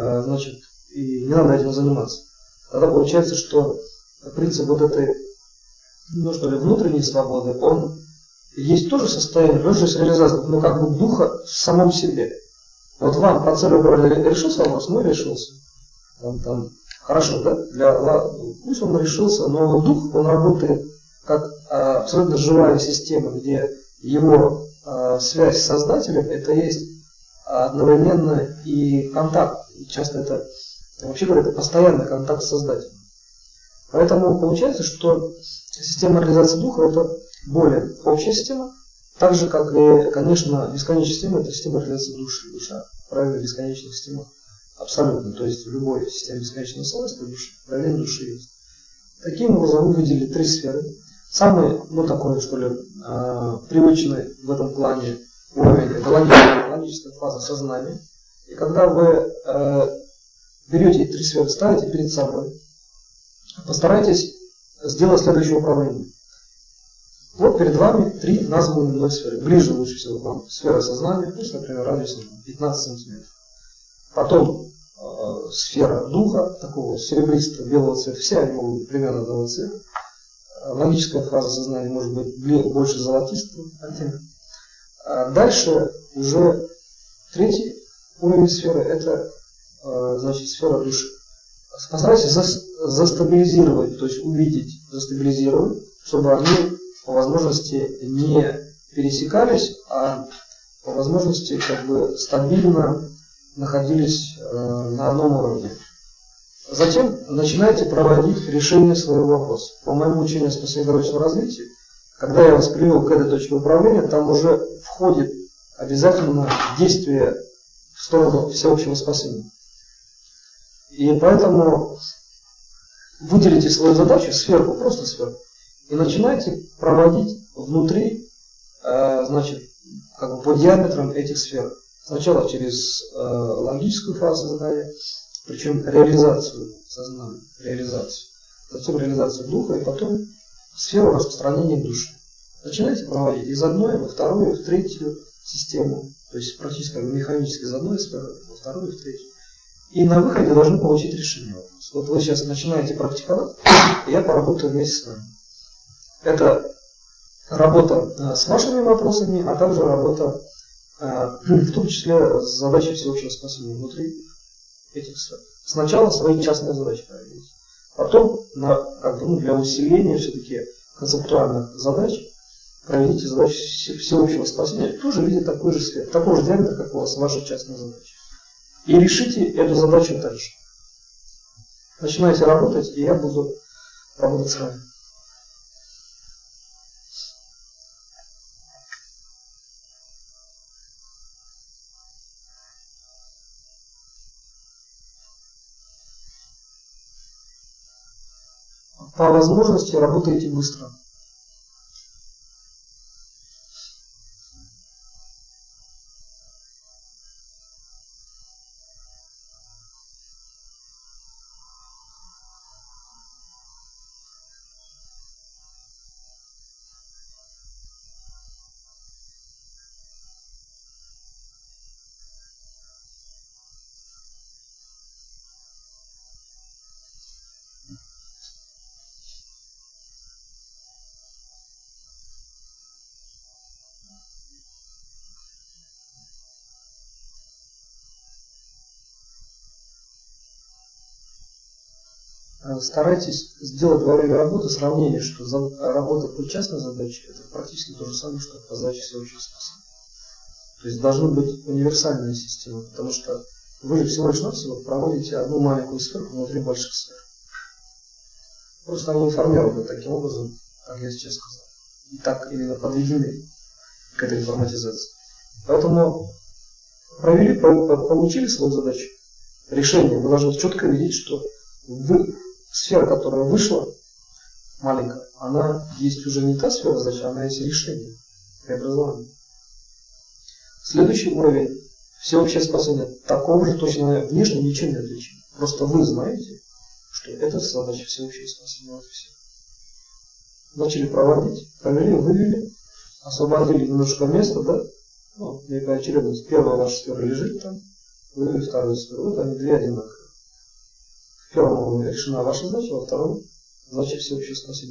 значит, и не надо этим заниматься. Тогда получается, что принцип вот этой ну что ли, внутренней свободы, он есть тоже состояние, то есть реализация, ну как бы духа в самом себе. Вот вам по целью управления решился вопрос, ну решился. Там, там, хорошо, да? Для, пусть он решился, но дух, он работает как а, абсолютно живая система, где его а, связь с Создателем, это есть одновременно и контакт. И часто это, вообще говоря, это постоянный контакт с Создателем. Поэтому получается, что система реализации духа это более общая система, так же, как и, конечно, бесконечная система это система реализации души. Душа, правильно, бесконечная система. Абсолютно. То есть в любой системе бесконечного свойства души, проявление души есть. Таким образом мы выделили три сферы. Самый, ну такой, что ли, э, привычный в этом плане уровень это логическая, логическая фаза сознания. И когда вы э, берете эти три сферы, ставите перед собой, постарайтесь сделать следующее управление. Вот перед вами три названные мной сферы. Ближе лучше всего к вам сфера сознания, пусть, например, радиусом пятнадцать сантиметров. Потом э, сфера духа, такого серебристого, белого цвета, все они могут быть примерно одного цвета. Логическая фаза сознания может быть больше золотистого оттенка. А дальше уже третий уровень сферы, это э, значит сфера души. Постарайтесь за, застабилизировать, то есть увидеть, застабилизировать, чтобы они по возможности не пересекались, а по возможности как бы стабильно находились э, на одном уровне. Затем начинайте проводить решение своего вопроса. По моему учению с последовательного развития, когда я вас привел к этой точке управления, там уже входит обязательно действие в сторону всеобщего спасения. И поэтому выделите свою задачу сверху, просто сверху, и начинайте проводить внутри, э, значит, как бы по диаметрам этих сфер. Сначала через э, логическую фазу сознания, причем реализацию сознания, реализацию. Затем реализацию духа, и потом сферу распространения души. Начинайте проводить из одной во вторую, в третью систему, то есть практически механически из одной сферы во вторую, в третью. И на выходе должны получить решение вопроса. Вот вы сейчас начинаете практиковать, и я поработаю вместе с вами. Это работа с вашими вопросами, а также работа в том числе с задачей всеобщего спасения внутри этих сфер. Сначала свои частные задачи проверить. Потом, на, как бы, ну, для усиления все-таки концептуальных задач, проведите задачи всеобщего спасения, тоже в виде такой же сферы, такого же диаметра, как у вас ваша частная задача. И решите эту задачу дальше. Начинайте работать, и я буду работать с вами. По возможности работайте быстро. Старайтесь сделать во время работы сравнение, что работа по частной задаче это практически то же самое, что по задаче всеобщего спасения. То есть должна быть универсальная система, потому что вы же всего лишь навсего проводите одну маленькую сферу внутри больших сфер. Просто они информированы таким образом, как я сейчас сказал. И так именно подведены к этой информатизации. Поэтому провели, получили свою задачу, решение. Вы должны четко видеть, что вы сфера, которая вышла, маленькая, она есть уже не та сфера задачи, она есть решение, преобразование. Следующий уровень всеобщее спасение. Такого же точно внешне ничем не отличим. Просто вы знаете, что это задача всеобщее спасение. Вот все. Начали проводить, провели, вывели, освободили немножко места, да? Ну, некая очередность. Первая ваша сфера лежит там, вывели вторую сферу. Вот они две одинаковые. В первом уровне решена ваша задача, во втором задача всеобщее спасение.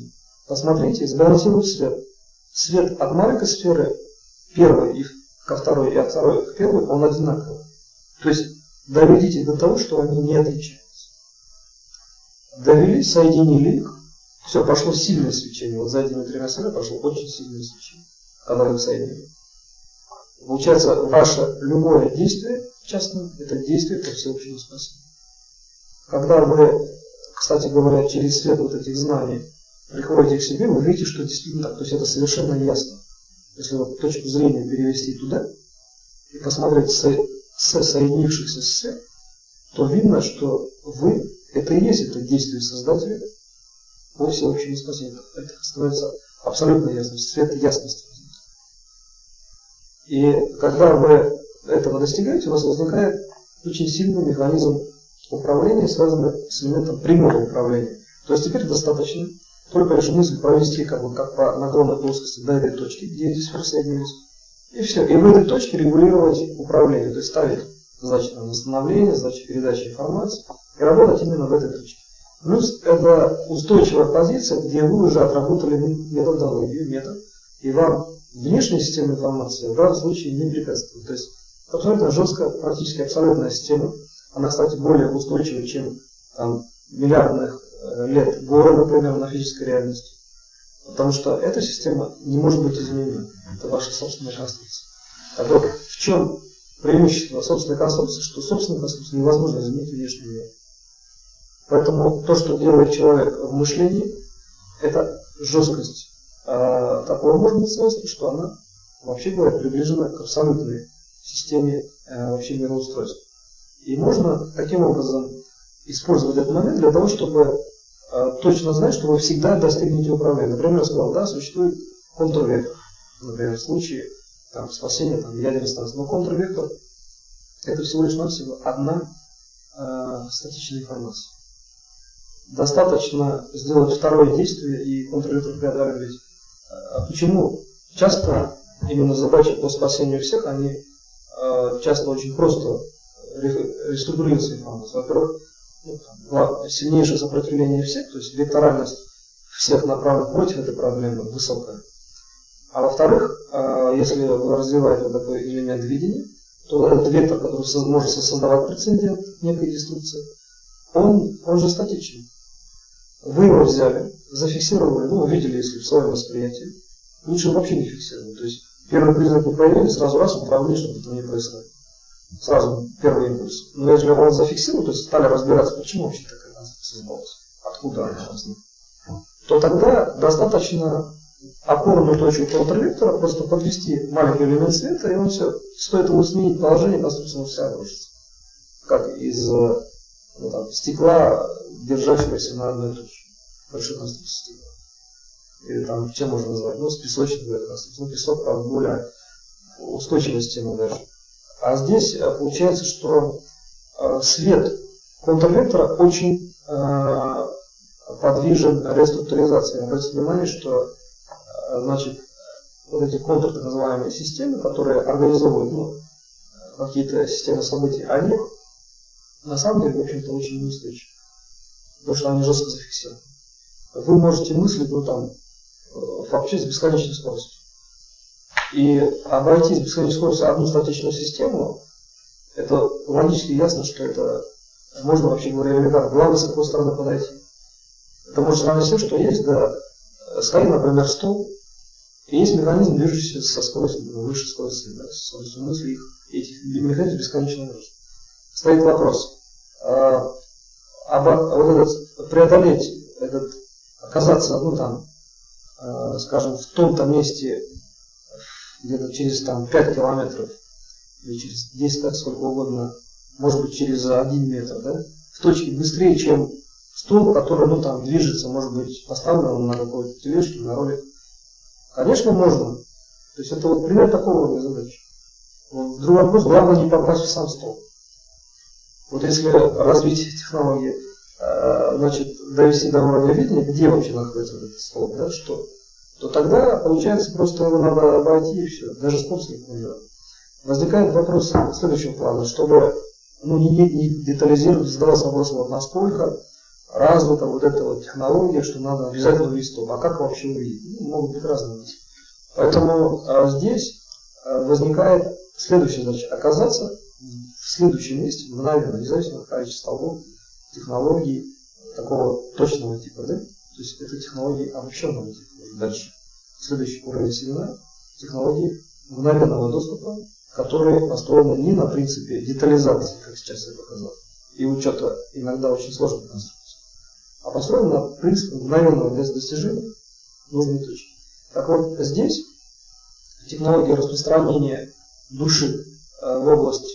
посмотрите, сбалансируйте свет. Свет от маленькой сферы первой и ко второй, и от второй к первой, он одинаковый. То есть доведите до того, что они не отличаются. Довели, соединили их, все, пошло сильное свечение. Вот за этими тремя сферами пошло очень сильное свечение, когда вы их соединили. Получается, ваше любое действие, в частности, это действие по всеобщему спасению. Когда вы, кстати говоря, через свет вот этих знаний приходите к себе, вы видите, что действительно так. То есть это совершенно ясно. Если вот точку зрения перевести туда и посмотреть со, со соединившихся сфер, то видно, что вы, это и есть это действие Создателя по всеобщему спасению. Это становится абсолютно ясным, свет ясности. И когда вы этого достигаете, у вас возникает очень сильный механизм управления, связанный с элементом прямого управления. То есть теперь достаточно только лишь мысль провести как бы как по наклонной плоскости до этой точки, где эти сферы соединились. И все. И в этой точке регулировать управление. То есть ставить задачи на восстановление, задачи передачи информации и работать именно в этой точке. Плюс это устойчивая позиция, где вы уже отработали методологию, метод, и вам внешняя система информации в данном случае не препятствует. То есть абсолютно жесткая, практически абсолютная система. Она, кстати, более устойчива, чем там, миллиардных лет горы, например, на физической реальности. Потому что эта система не может быть изменена. Это ваша собственная конструкция. Так вот, в чем преимущество собственной конструкции? Что собственную конструкцию невозможно изменить внешний мир. Поэтому то, что делает человек в мышлении, это жесткость а, такого может быть свойства, что она, вообще говоря, приближена к абсолютной системе а, вообще мироустройства. И можно таким образом использовать этот момент для того, чтобы а, точно знать, что вы всегда достигнете управления. Например, я сказал, да, существует контрвектор. Например, в случае там, спасения там, ядерной станции. Но контрвектор это всего лишь навсего одна а, статичная информация. Достаточно сделать второе действие и контрвектор преодолеть. А почему? Часто именно задачи по спасению всех, они э, часто очень просто реструктурируются информацию. Во-первых, ну, сильнейшее сопротивление всех, то есть векторальность всех направлена против этой проблемы высокая. А во-вторых, э, если вы развиваете вот такой элемент видения, то этот вектор, который со- может создавать прецедент некой деструкции, он, он же статичен. Вы его взяли, зафиксировали, ну, увидели, если в своем восприятии. Лучше вообще не фиксировать. То есть первые признаки появились, сразу раз управление, чтобы этого не происходит. Сразу первый импульс. Но если вы его зафиксировали, то есть стали разбираться, почему вообще такая конструкция создалась, откуда она возникла, то тогда достаточно опорную точку контрвектора просто подвести маленький элемент света, и он все, стоит ему сменить положение, конструкция вся обрушится. Как из ну, там, стекла, держащегося на одной точке. Большой конструкции стекла. Или там, чем можно назвать? Ну, с песочной конструкции. Ну, песок, правда, более устойчивая система даже. А здесь получается, что э, свет контрвектора очень э, подвижен реструктуризацией. Обратите внимание, что э, значит, вот эти контур, так называемые системы, которые организовывают ну, какие-то системы событий, они на самом деле, в общем-то, очень неустойчивы. Потому что они жестко зафиксированы. Вы можете мыслить, ну там, вообще с бесконечной скоростью. И обойти с бесконечной скоростью одну статичную систему, это логически ясно, что это можно, вообще говоря, элементарно. Главное, с какой стороны подойти. Это может сравнить с тем, что есть, да, стоит, например, стол, и есть механизм, движущийся со скоростью, ну, выше скорости, да, со скоростью мысли, и этих механизмов бесконечно множество. Стоит вопрос, а, об, вот этот, преодолеть этот, оказаться, ну там, э, скажем, в том-то месте, где-то через там пять километров, или через десять, так сколько угодно, может быть через один метр, да, в точке быстрее, чем стул, который, ну там, движется, может быть, поставлен на какой-то тележке, на ролик. Конечно, можно. То есть это вот пример такого рода задачи. Вот, другой вопрос, главное не попасть в сам стол. Вот если развить технологии, э, значит, довести до уровня видения, где вообще находится этот стол, да, что, то тогда, получается, просто его надо обойти и все, даже способ не надо. Возникает вопрос следующего плана, чтобы ну, не, не детализировать, задаваться вопросом, вот насколько развита вот эта вот технология, что надо обязательно увидеть топ. А как вообще увидеть? Ну, могут быть разные мотивы. Поэтому а, здесь а, возникает следующая задача. Оказаться в следующем месте, мгновенно, независимо от количества столбов, технологий такого точного типа, да? То есть это технологии обобщенного типа. Дальше. Следующий уровень семинара – технологии мгновенного доступа, которые построены не на принципе детализации, как сейчас я показал, и учета иногда очень сложных конструкций, а построены на принципе мгновенного достижения нужной точки. Так вот, здесь технология распространения души э, в область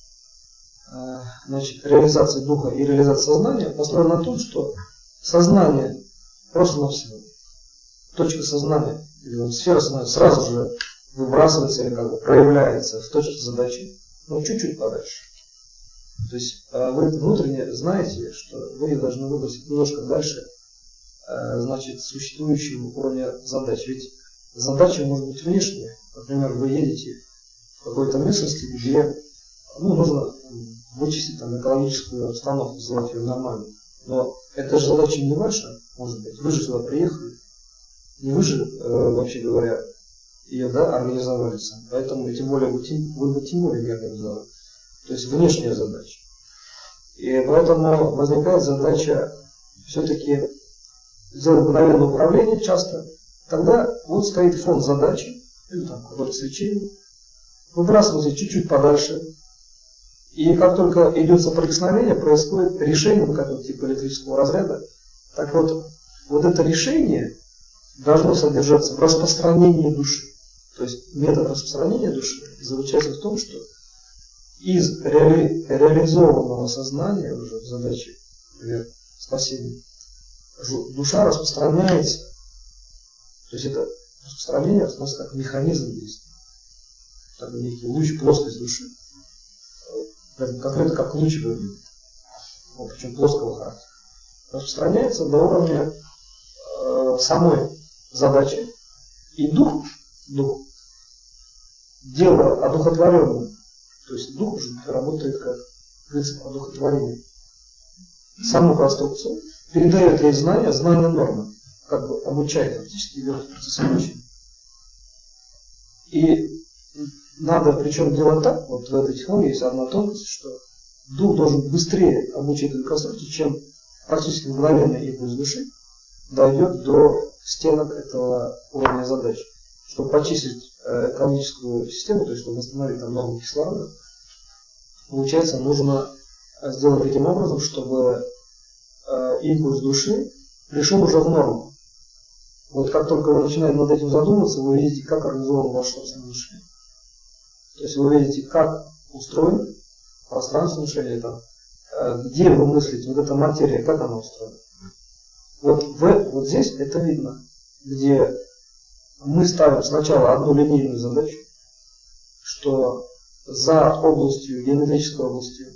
э, значит, реализации духа и реализации сознания построена на том, что сознание просто-навсего, точка сознания, или сфера сознания сразу же выбрасывается или как бы проявляется в точке задачи, но чуть-чуть подальше. То есть э, вы внутренне знаете, что вы должны выбросить немножко дальше э, значит, существующего уровня задач. Ведь задача может быть внешняя. Например, вы едете в какой-то местности, где ну, нужно вычистить там, экологическую обстановку, сделать ее нормально. Но это же задача не ваша, может быть. Вы же сюда приехали. Не вы же, э, вообще говоря, ее да, организовали сами. Поэтому, тем более, вы, вы бы тем более не организовали. То есть внешняя задача. И поэтому возникает задача все-таки сделать мгновенное управление часто. Тогда вот стоит фон задачи, или там какое-то свечение, выбрасывайте чуть-чуть подальше. И как только идет соприкосновение, происходит решение, как вот типа электрического разряда. Так вот, вот это решение должно содержаться в распространении души. То есть метод распространения души заключается в том, что из реали, реализованного сознания уже в задаче, например, спасения, душа распространяется. То есть это распространение, в смысле, как механизм действия. Так, некий луч, плоскость души. Конкретно как луч выглядит. Вот, причем плоского характера. Распространяется до уровня э, самой задачи. И дух, дух, дело одухотворенное. То есть дух уже работает как принцип одухотворения. Саму конструкцию передает ей знания, знания нормы. Как бы обучает, фактически идет процесс обучения. И надо причем делать так, вот в этой технологии есть одна тонкость, что дух должен быстрее обучить эту конструкцию, чем практически мгновенный импульс души дойдет до стенок этого уровня задач. Чтобы почистить экологическую систему, то есть чтобы восстановить там норму кислорода, получается, нужно сделать таким образом, чтобы э, импульс души пришел уже в норму. Вот как только вы начинаете над этим задумываться, вы увидите, как организовано ваше собственное мышление. То есть вы увидите, как устроено пространственное мышление, там, э, где вы мыслите, вот эта материя, как она устроена. Вот, в, вот здесь это видно, где мы ставим сначала одну линейную задачу, что за областью, геометрической областью,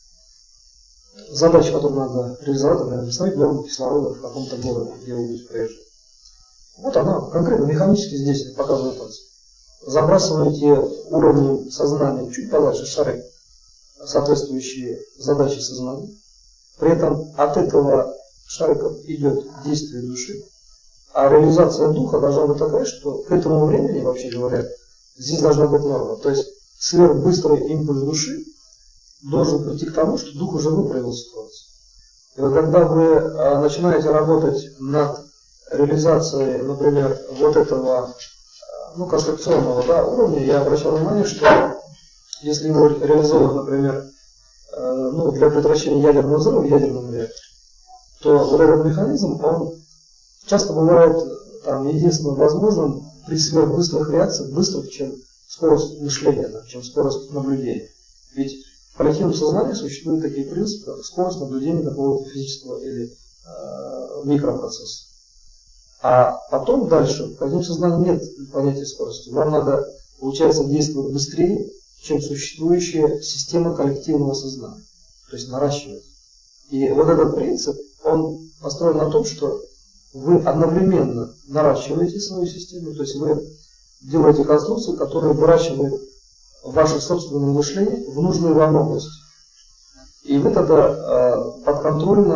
задача, которую надо реализовать, например, восстановить норму кислорода в каком-то городе, где вы будете проезжать. Вот она конкретно механически здесь показывает пальцем. Забрасываете уровнем сознания чуть подальше шарик, соответствующие задачи сознания. При этом от этого шарика идет действие души. А реализация духа должна быть такая, что к этому времени, вообще говоря, здесь должна быть норма. То есть сверхбыстрый импульс души должен прийти к тому, что дух уже выправил ситуацию. И вот когда вы а, начинаете работать над реализацией, например, вот этого ну, конструкционного да, уровня, я обращал внимание, что если его реализовывать, например, э, ну, для предотвращения ядерного взрыва в ядерном реакторе, то вот этот механизм, он часто бывает там, единственно возможным при сверхбыстрых реакциях, быстрых, чем скорость мышления, да, чем скорость наблюдения. Ведь в коллективном сознании существуют такие принципы, как скорость наблюдения какого-то физического или э, микропроцесса. А потом дальше в коллективном сознании нет понятия скорости. Вам надо, получается, действовать быстрее, чем существующая система коллективного сознания. То есть наращивать. И вот этот принцип, он построен на том, что вы одновременно наращиваете свою систему, то есть вы делаете конструкцию, которая выращивает ваше собственное мышление в нужную вам область. И вы тогда э, подконтрольно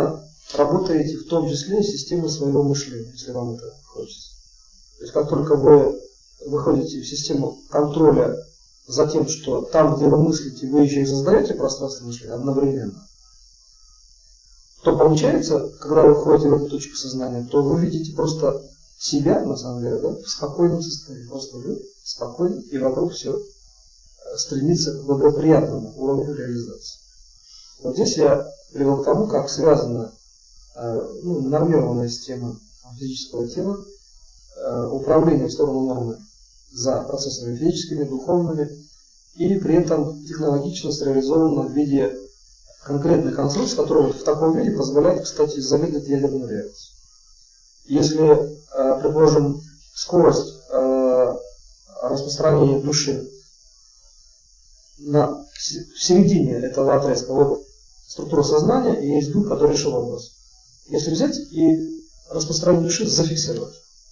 работаете в том числе с системой своего мышления, если вам это хочется. То есть как только вы выходите в систему контроля за тем, что там, где вы мыслите, вы еще и создаете пространство мышления одновременно, то получается, когда вы входите в эту точку сознания, то вы видите просто себя, на самом деле, да, в спокойном состоянии. Просто вы спокойны, и вокруг все стремится к благоприятному уровню реализации. Вот здесь я привел к тому, как связана ну, нормированная система физического тела, управление в сторону нормы за процессами физическими, духовными, и при этом технологично реализовано в виде конкретной конструкции, которая вот в таком виде позволяет, кстати, замедлить ядерную реакцию. Если, предположим, скорость распространения души на, в середине этого отрезка, вот структура сознания, и есть дух, который решил вопрос. Если взять и распространение души зафиксировать,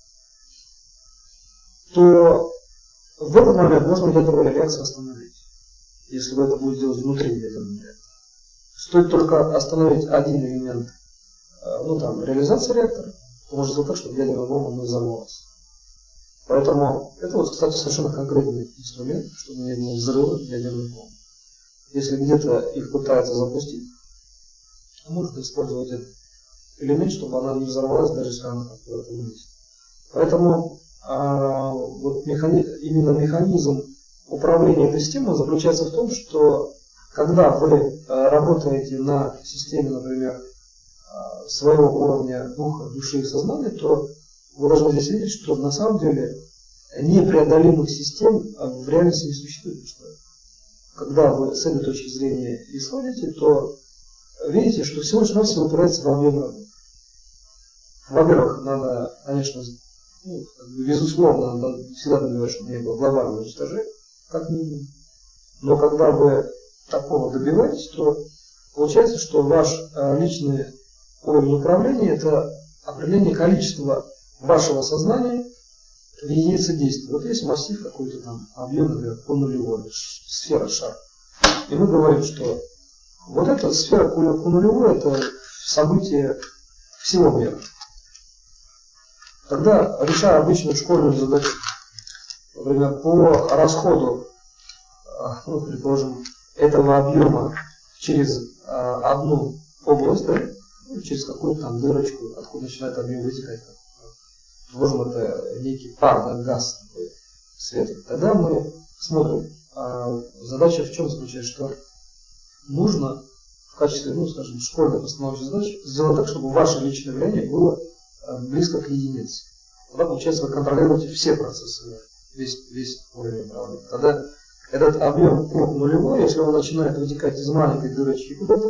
то в этот момент можно ядерную реакцию остановить, если вы это будете делать внутри ядерной реакции. Стоит только остановить один элемент, ну там, реализации реактора, то может сделать так, чтобы ядерная бомба не взорвалась. Поэтому это вот, кстати, совершенно конкретный инструмент, чтобы не было взрыва ядерных бомб. Если где-то их пытаются запустить, можно использовать этот элемент, чтобы она не взорвалась, даже если она куда-то вылезет. Поэтому а, вот механи... именно механизм управления этой системой заключается в том, что когда вы а, работаете на системе, например, а, своего уровня духа, души и сознания, то вы должны здесь видеть, что на самом деле непреодолимых систем в реальности не существует. Что когда вы с этой точки зрения исходите, то видите, что всего лишь навсего упирается в объем работы. Во-первых, надо, конечно, ну, безусловно, надо всегда добиваться, чтобы не было глобального уничтожения, как минимум. Но когда вы такого добиваетесь, то получается, что ваш э, личный уровень управления – это определение количества вашего сознания в единице действия. Вот есть массив какой-то там, объем, например, по нулевой, сфера шар. И мы говорим, что вот эта сфера по нулевой – это событие всего мира. Тогда, решая обычную школьную задачу, например, по расходу, ну, предположим, этого объема через а, одну область, да, ну, через какую-то там дырочку, откуда начинает объем вытекать, предположим, это некий пар, да, газ, такой, свет, тогда мы смотрим, а, задача в чем заключается, что нужно в качестве, ну, скажем, школьной постановочной задачи сделать так, чтобы ваше личное влияние было близко к единице. Тогда, получается, вы контролируете все процессы, весь, весь уровень управления. Тогда этот объем нулевой, если он начинает вытекать из маленькой дырочки куда-то,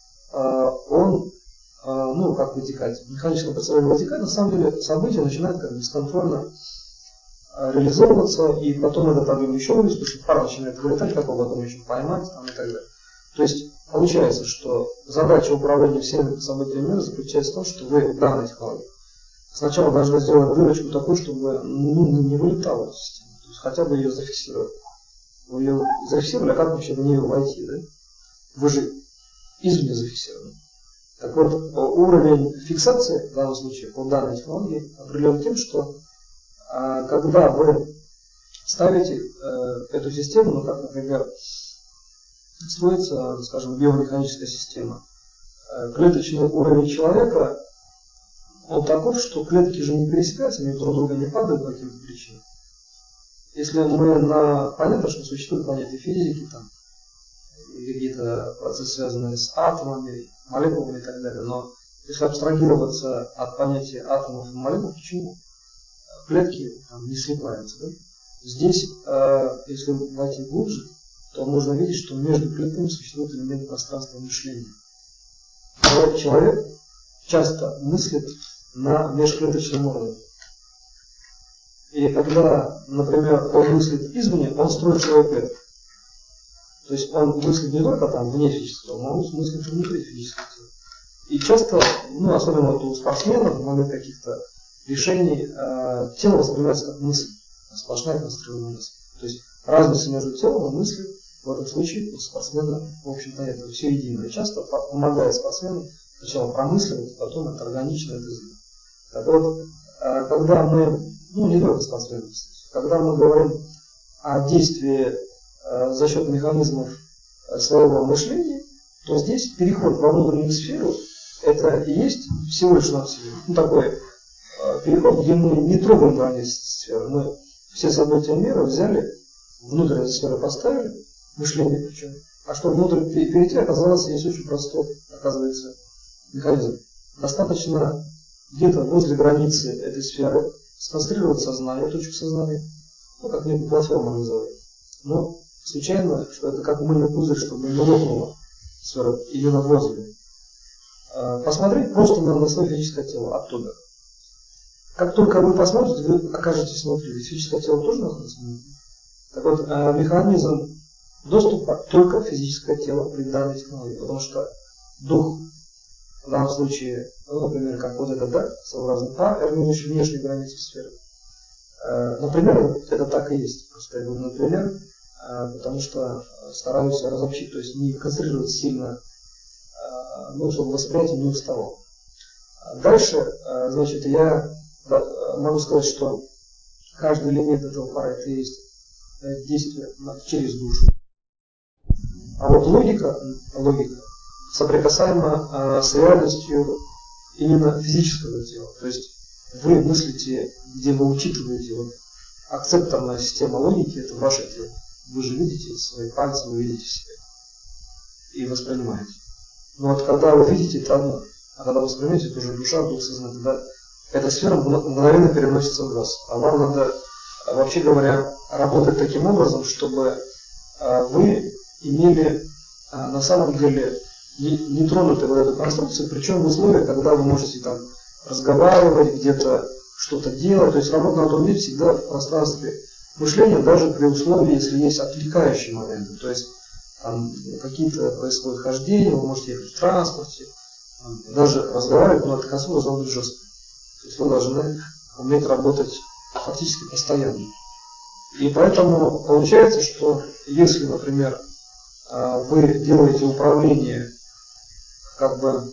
он, ну, как вытекать, механическое представление вытекает, на самом деле событие начинает как бы бесконтрольно реализовываться, и потом этот объем еще вылез, потому что пар начинает вылетать, как его потом еще поймать, там, и так далее. То есть получается, что задача управления всеми событиями мира заключается в том, что вы в данной технологии сначала должны сделать дырочку такую, чтобы ну, не вылетала эта система, то есть хотя бы ее зафиксировать. Вы ее зафиксировали, а как вообще в нее войти, да? Вы же извне зафиксированы. Так вот, уровень фиксации в данном случае по данной технологии определен тем, что а, когда вы ставите э, эту систему, ну как, например, строится, скажем, биомеханическая система, э, клеточный уровень человека, он таков, что клетки же не пересекаются, они друг друга не падают по каким-то причинам. Если мы на... Понятно, что существуют понятия физики, там, и какие-то процессы, связанные с атомами, молекулами и так далее, но если абстрагироваться от понятия атомов и молекул, почему клетки там, не слипаются? Да? Здесь, э, если войти глубже, то можно видеть, что между клетками существует элемент пространства мышления. Человек часто мыслит на межклеточном уровне. И когда, например, он мыслит извне, он строит свою клетку. То есть он мыслит не только там вне физического, но он мыслит и внутри физического тела. И часто, ну, особенно вот у спортсменов, в момент каких-то решений, э, тело воспринимается как мысль, сплошная конструированная мысль. То есть разница между телом и мыслью в этом случае у спортсмена, в общем-то, это все единое. И часто помогает спортсмену Сначала промысливать, потом это органично, это зримо. Так вот, когда мы, ну не только спортсмены, когда мы говорим о действии за счет механизмов своего мышления, то здесь переход во внутреннюю сферу это и есть всего лишь навсего ну, такой переход, где мы не трогаем границы сферы. Мы все события мира взяли, внутреннюю сферу поставили, мышление причем. А чтобы внутрь перейти, оказалось, есть очень простой, оказывается, механизм. Достаточно где-то возле границы этой сферы сконцентрировать сознание, точку сознания, ну, как некую платформу называют. Но случайно, что это как мыльный пузырь, чтобы не лопнула сфера именно возле. Посмотреть просто на, на свое физическое тело оттуда. Как только вы посмотрите, вы окажетесь внутри. Ведь физическое тело тоже находится внутри. Так вот, механизм доступа только физическое тело при данной технологии, потому что дух в данном случае, ну, например, как вот это, да, своеобразный пар, формирующий внешние границы сферы. Например, это так и есть. Просто я говорю, например, потому что стараюсь разобщить, то есть не концентрировать сильно, ну, чтобы восприятие не уставало. Дальше, значит, я могу сказать, что каждый элемент этого пара это есть действие через душу. А вот логика, логика соприкасаема с реальностью именно физического тела. То есть вы мыслите, где вы учитываете, вот, акцепторная система логики, это ваше тело. Вы же видите свои пальцы, вы видите себя и воспринимаете. Но вот когда вы видите, это одно. А когда вы воспринимаете, это уже душа, дух, сознание. Тогда эта сфера мгновенно переносится в вас. А вам надо, вообще говоря, работать таким образом, чтобы вы имели на самом деле не, не тронутую вот эту конструкцию, причем в условиях, когда вы можете там разговаривать, где-то что-то делать. То есть работа на том месте всегда в пространстве мышления, даже при условии, если есть отвлекающие моменты. То есть там какие-то происходят хождения, вы можете ехать в транспорте, даже разговаривать, но эта конструкция должна быть жесткой. То есть вы должны уметь работать фактически постоянно. И поэтому получается, что если, например, вы делаете управление как бы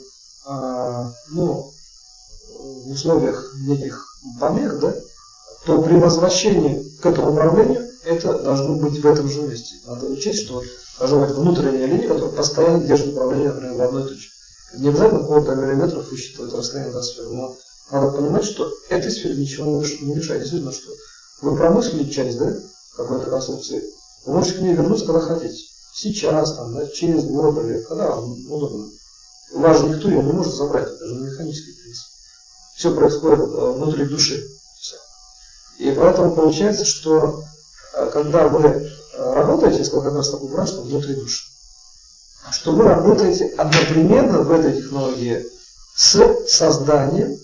ну, в условиях неких помех, да, то при возвращении к этому управлению это должно быть в этом же месте. Надо учесть, что должна быть внутренняя линия, которая постоянно держит управление, например, в одной точке. Не обязательно какого-то миллиметров высчитывать расстояние до сферы, но надо понимать, что этой сфере ничего не мешает. Действительно, что вы промыслили часть, да, какой-то конструкции, вы можете к ней вернуться, когда хотите. Сейчас, там, да, через год или когда вам удобно. У вас же никто ее не может забрать, это же механический принцип. Все происходит внутри души. Все. И поэтому получается, что когда вы работаете, если как раз такой брать, что внутри души, что вы работаете одновременно в этой технологии с созданием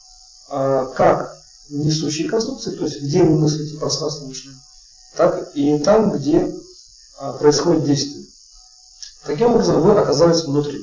как несущей конструкции, то есть где вы мыслите пространство мышления, так и там, где происходит действие. Таким образом, вы оказались внутри.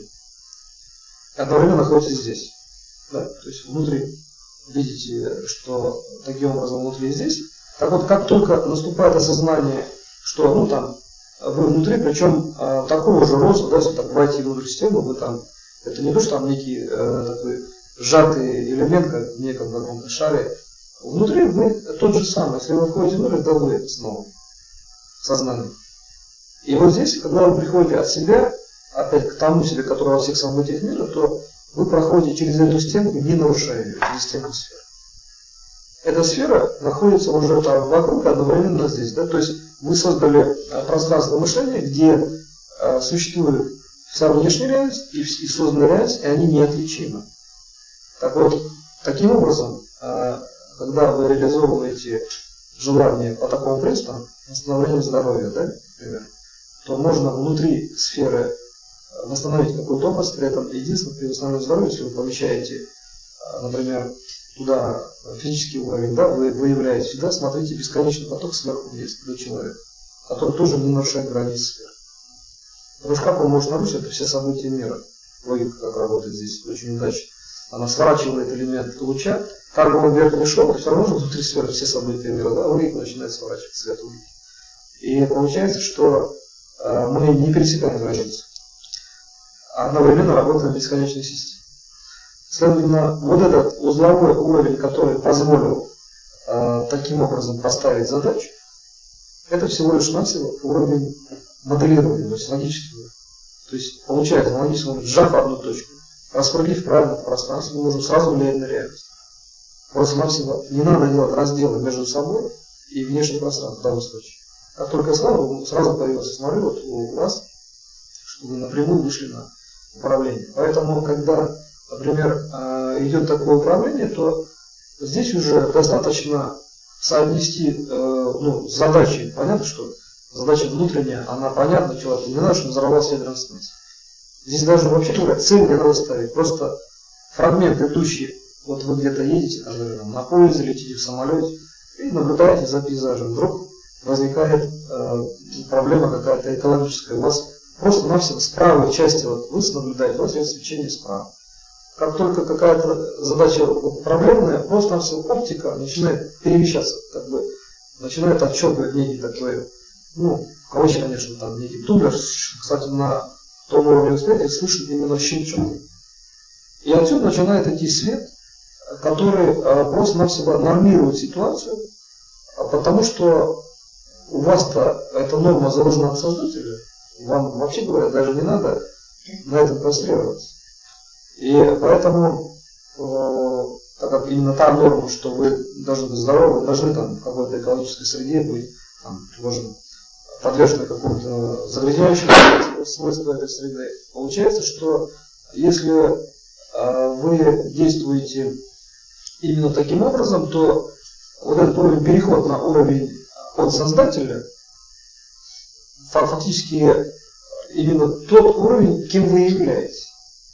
И одновременно находитесь здесь. Да? То есть внутри видите, что таким образом внутри и здесь. Так вот, как только наступает осознание, что ну там вы внутри, причем э, такого же роста, да, если так войти внутрь системы, вы там, это не то, что там некий э, такой сжатый элемент, как в неком каком-то шаре. Внутри вы тот же самый. Если вы входите внутрь, это вы снова в сознании. И вот здесь, когда вы приходите от себя, опять к тому себе, который во всех событиях мира, то вы проходите через эту стенку, не нарушая ее, через стенку сферы. Эта сфера находится уже там вокруг, одновременно здесь. Да? То есть вы создали пространство мышления, где э, существует вся внешняя реальность и, и созданная реальность, и они неотличимы. Так вот, таким образом, э, когда вы реализовываете желание по такому принципу, восстановление здоровья, да, например, то можно внутри сферы восстановить какую-то область, при этом единственное, при восстановлении здоровья, если вы помещаете, например, туда физический уровень, да, вы выявляете всегда, смотрите бесконечный поток сверху вниз до человека, который тоже не нарушает границы сферы. Потому что как он может нарушить, это все события мира. Логика как работает здесь очень удачно. Она сворачивает элемент луча, как бы он вверх не шел, все равно внутри сферы все события мира, да, логика начинает сворачивать свет логики. И получается, что э, мы не пересекаем границу, а одновременно работаем в бесконечной системе. Следовательно, вот этот узловой уровень, который позволил э, таким образом поставить задачу, это всего лишь навсего уровень моделирования, то есть логического. То есть получается, логически сжав одну точку, распределив правильно в пространстве, мы можем сразу влиять на реальность. Просто-навсего не надо делать разделы между собой и внешним пространством в данном случае. Как только сразу, сразу появился, смотрю, вот у вас, что вы напрямую вышли на управление. Поэтому, когда, например, идет такое управление, то здесь уже достаточно соотнести ну, задачи. Понятно, что задача внутренняя, она понятна человеку, не надо, чтобы взорвался ядерный станции. Здесь даже вообще говоря, цель не надо ставить, просто фрагмент, идущий, вот вы где-то едете, там, на поезде, летите в самолете и наблюдаете за пейзажем. Вдруг возникает э, проблема какая-то экологическая. У вас просто-навсего с правой части, вот вы наблюдаете, у вас есть свечение справа. Как только какая-то задача вот, проблемная, просто-навсего оптика начинает перемещаться, как бы начинает отчетывать некий такой, ну, в кавычках, конечно, там некий тумблер, кстати, на том уровне восприятия слышит именно щелчок. И отсюда начинает идти свет, который э, просто-навсего нормирует ситуацию, потому что у вас-то эта норма заложена от создателя, вам, вообще говоря, даже не надо на этом концентрироваться. И поэтому, э, так как именно та норма, что вы должны быть здоровы, должны там в какой-то экологической среде быть, там, предположим, подвержены какому-то загрязняющему свойству этой среды, получается, что если э, вы действуете именно таким образом, то вот этот уровень, переход на уровень от создателя, фактически именно тот уровень, кем вы являетесь.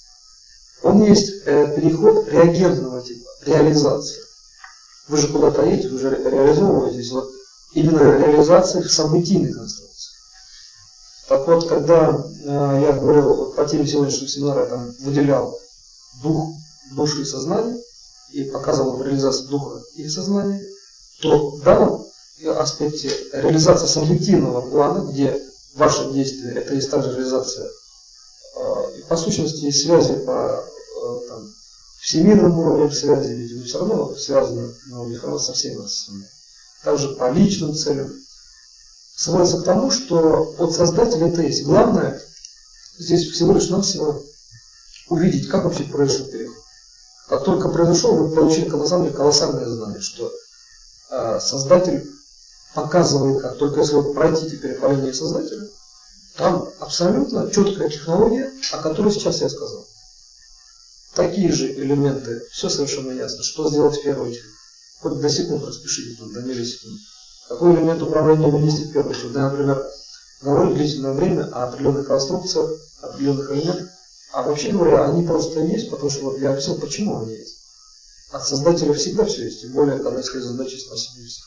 Он есть э, переход реагентного типа, реализация. Вы же куда-то едете, вы же реализовываетесь. Вот именно реализация в событийной конструкции. Так вот, когда э, я говорил вот, по теме сегодняшнего семинара, я там выделял дух, душу и сознание, и показывал реализацию духа и сознания, то в данном аспекте реализация субъективного плана, где ваше действие, это есть также реализация э, по сущности связи по э, там, всемирному уровню связи, ведь вы все равно связаны ну, со всеми остальными. Также по личным целям. Сводится к тому, что от создателя это есть. Главное здесь всего лишь навсего увидеть, как вообще произошел переход. Как только произошел, вы получили на самом деле колоссальное знание, что э, создатель показывает, как только если вот пройти теперь по линии создателя, там абсолютно четкая технология, о которой сейчас я сказал. Такие же элементы, все совершенно ясно. Что сделать в первую очередь? Хоть до секунд распишите, там, до миллисекунд. Какой элемент управления вынести в первую очередь? Да, например, говорю длительное время о определенных конструкциях, определенных элементах. А вообще говоря, они просто есть, потому что вот я объяснил, почему они есть. От создателя всегда все есть, тем более, когда стоит задача спасения всех.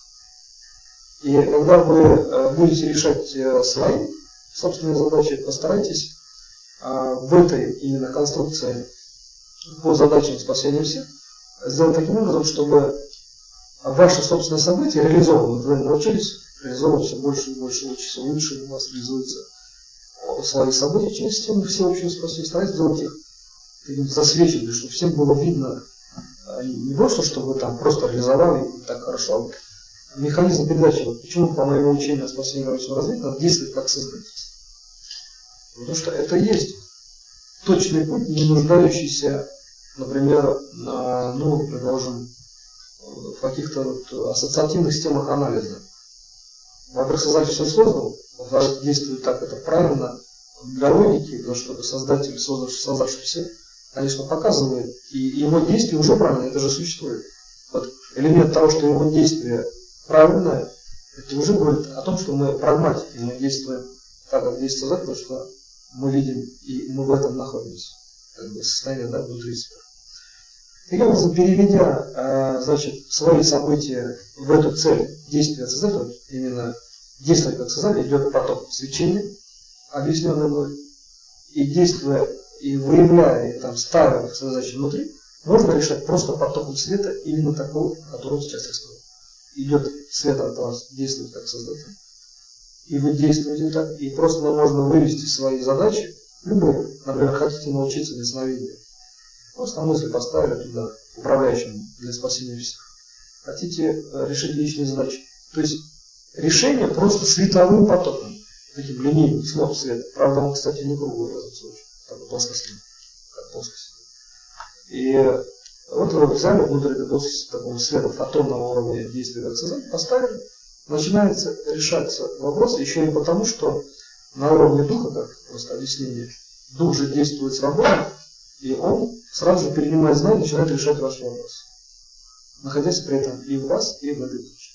И когда вы будете решать свои собственные задачи, постарайтесь в этой именно конструкции по задачам спасения всех сделать таким образом, чтобы ваши собственные события реализованы. Вы научились реализовывать все больше и больше, лучше, все лучше у вас реализуются свои события через систему всеобщего спасения. Старайтесь сделать их засвеченными, чтобы всем было видно не просто, что вы там просто реализовали и так хорошо, а механизм передачи. Вот почему по моему учению о спасении грамотного развития надо действовать как создатель. Потому что это есть точный путь, не нуждающийся, например, на, ну, предположим, в каких-то вот ассоциативных системах анализа. Во-первых, создатель все создал, во-вторых, действует так, это правильно для логики, потому что создатель, создавший, создавший все, конечно, показывает, и его действие уже правильно, это же существует. Вот элемент того, что его действие правильное, это уже говорит о том, что мы прагматики, мы действуем так, как действует создатель, потому что мы видим, и мы в этом находимся, как бы состояние, да, внутри себя. Таким образом, переведя, э, значит, свои события в эту цель действия создателя, именно действовать как создатель, идет поток свечения, объясненный мной, и действуя, и выявляя, и там ставя свои задачи внутри, можно решать просто потоком света именно такого, который сейчас я сказал. Идет свет от вас, действует как создатель. И вы действуете так, и просто можно вывести свои задачи, любые, например, хотите научиться ясновидению. Просто мысль поставили туда, управляющим для спасения всех. Хотите решить личные задачи. То есть решение просто световым потоком, таким линейным, сноп света. Правда, он, кстати, не круглый в этом случае, такой плоскостный, как плоскость. И вот вы взяли внутрь такого света фотонного уровня действия РЦЗ, поставили, начинается решаться вопрос еще и потому, что на уровне духа, как просто объяснение, дух же действует свободно, и он сразу же, перенимая знания, начинает решать ваши вопросы, находясь при этом и в вас, и в этой точке.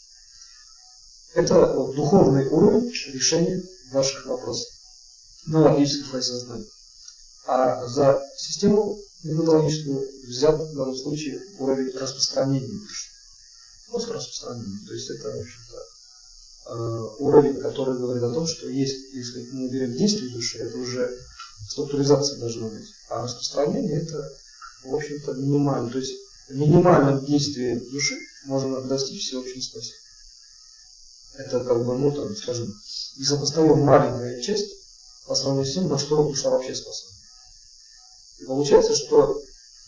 Это духовный уровень решения ваших вопросов на логических осознаниях. А за систему методологическую взят в данном случае уровень распространения души. Просто распространение. То есть это, в общем-то, уровень, который говорит о том, что есть, если мы берем действие души, это уже структуризация должна быть. А распространение это, в общем-то, минимально. То есть в минимальном действии души можно достичь всеобщего спасения. Это как бы, ну там, скажем, несопоставимо маленькая часть по сравнению с тем, на что душа вообще способна. И получается, что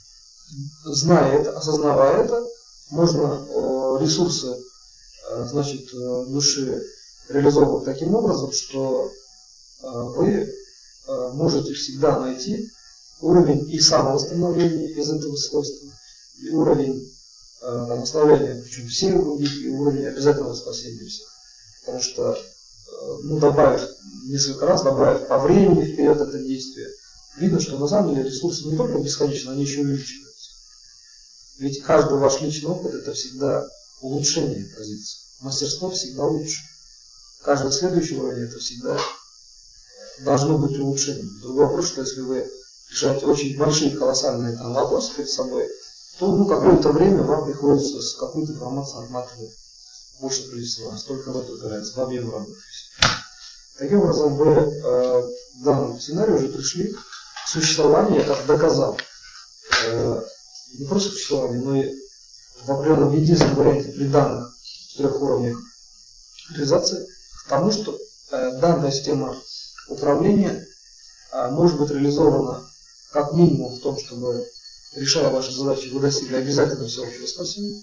зная это, осознавая это, можно э, ресурсы э, значит, э, души реализовывать таким образом, что э, вы э, можете всегда найти уровень и самовосстановления из этого свойства, и уровень э, восстановления, причем всех других, и уровень обязательного спасения всех. Потому что, э, ну, добавив несколько раз, добавив по времени вперед это действие, видно, что на самом деле ресурсы не только бесконечны, они еще увеличиваются. Ведь каждый ваш личный опыт это всегда улучшение позиции. Мастерство всегда лучше. Каждый следующий уровень это всегда должно быть улучшением. Другой вопрос, что если вы решаете очень большие, колоссальные там, вопросы перед собой, то ну, какое-то время вам приходится с какой-то информацией отматывать больше количества, столько в это упирается, в объем работы. Таким образом, вы э, в данном сценарии уже пришли к существованию, я так доказал, э, не просто существование, но и в определенном единственном варианте при данных трех уровнях реализации, к тому, что э, данная система управления э, может быть реализована как минимум в том, чтобы, решая ваши задачи, вы достигли обязательно всеобщего спасения.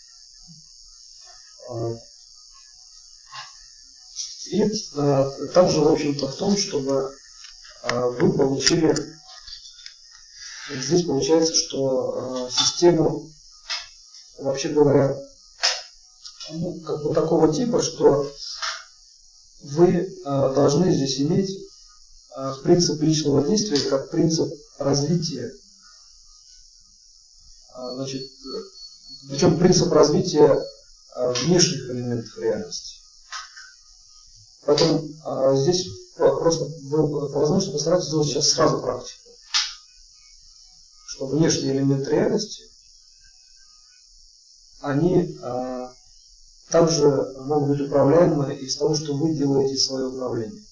И э, также, в общем-то, в том, чтобы э, вы получили, здесь получается, что э, систему, вообще говоря, ну, как бы такого типа, что вы э, должны здесь иметь э, принцип личного действия как принцип развития, э, значит, причем принцип развития э, внешних элементов реальности. Поэтому а, здесь просто вы, по возможности постарайтесь сделать сейчас сразу практику, что внешние элементы реальности, они а, также могут быть управляемы из того, что вы делаете свое управление.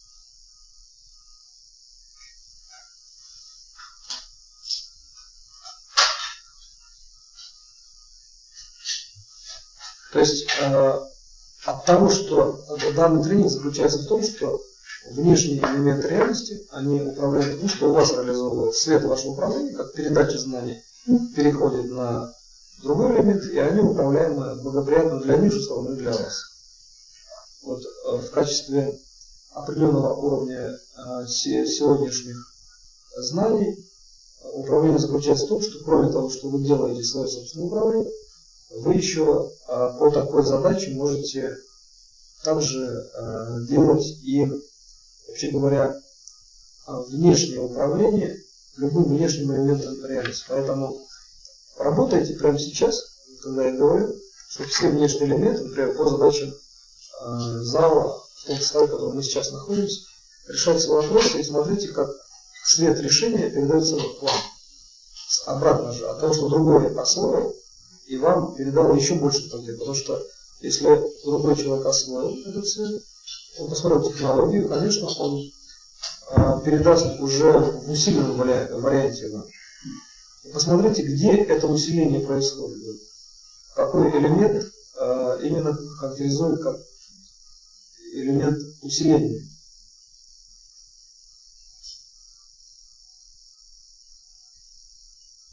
То есть а, от того, что данный тренинг заключается в том, что внешние элементы реальности, они управляют тем, что у вас реализовывает свет вашего управления, как передача знаний, переходит на другой элемент, и они управляемы благоприятно для них же стороны для вас. Вот в качестве определенного уровня сегодняшних знаний управление заключается в том, что кроме того, что вы делаете свое собственное управление, вы еще по такой задаче можете также делать и, вообще говоря, внешнее управление любым внешним элементом реальности. Поэтому работайте прямо сейчас, когда я говорю, что все внешние элементы, например, по задачам зала, в том состоянии, в котором мы сейчас находимся, решаются вопросы, и смотрите, как след решения передается к вам. Обратно же, от того, что другой освоил, и вам передал еще больше побед. Потому что если другой человек освоил этот свет, он посмотрел технологию, конечно, он а, передаст уже в усиленном варианте вам. И посмотрите, где это усиление происходит. Какой элемент а, именно характеризует как элемент усиления.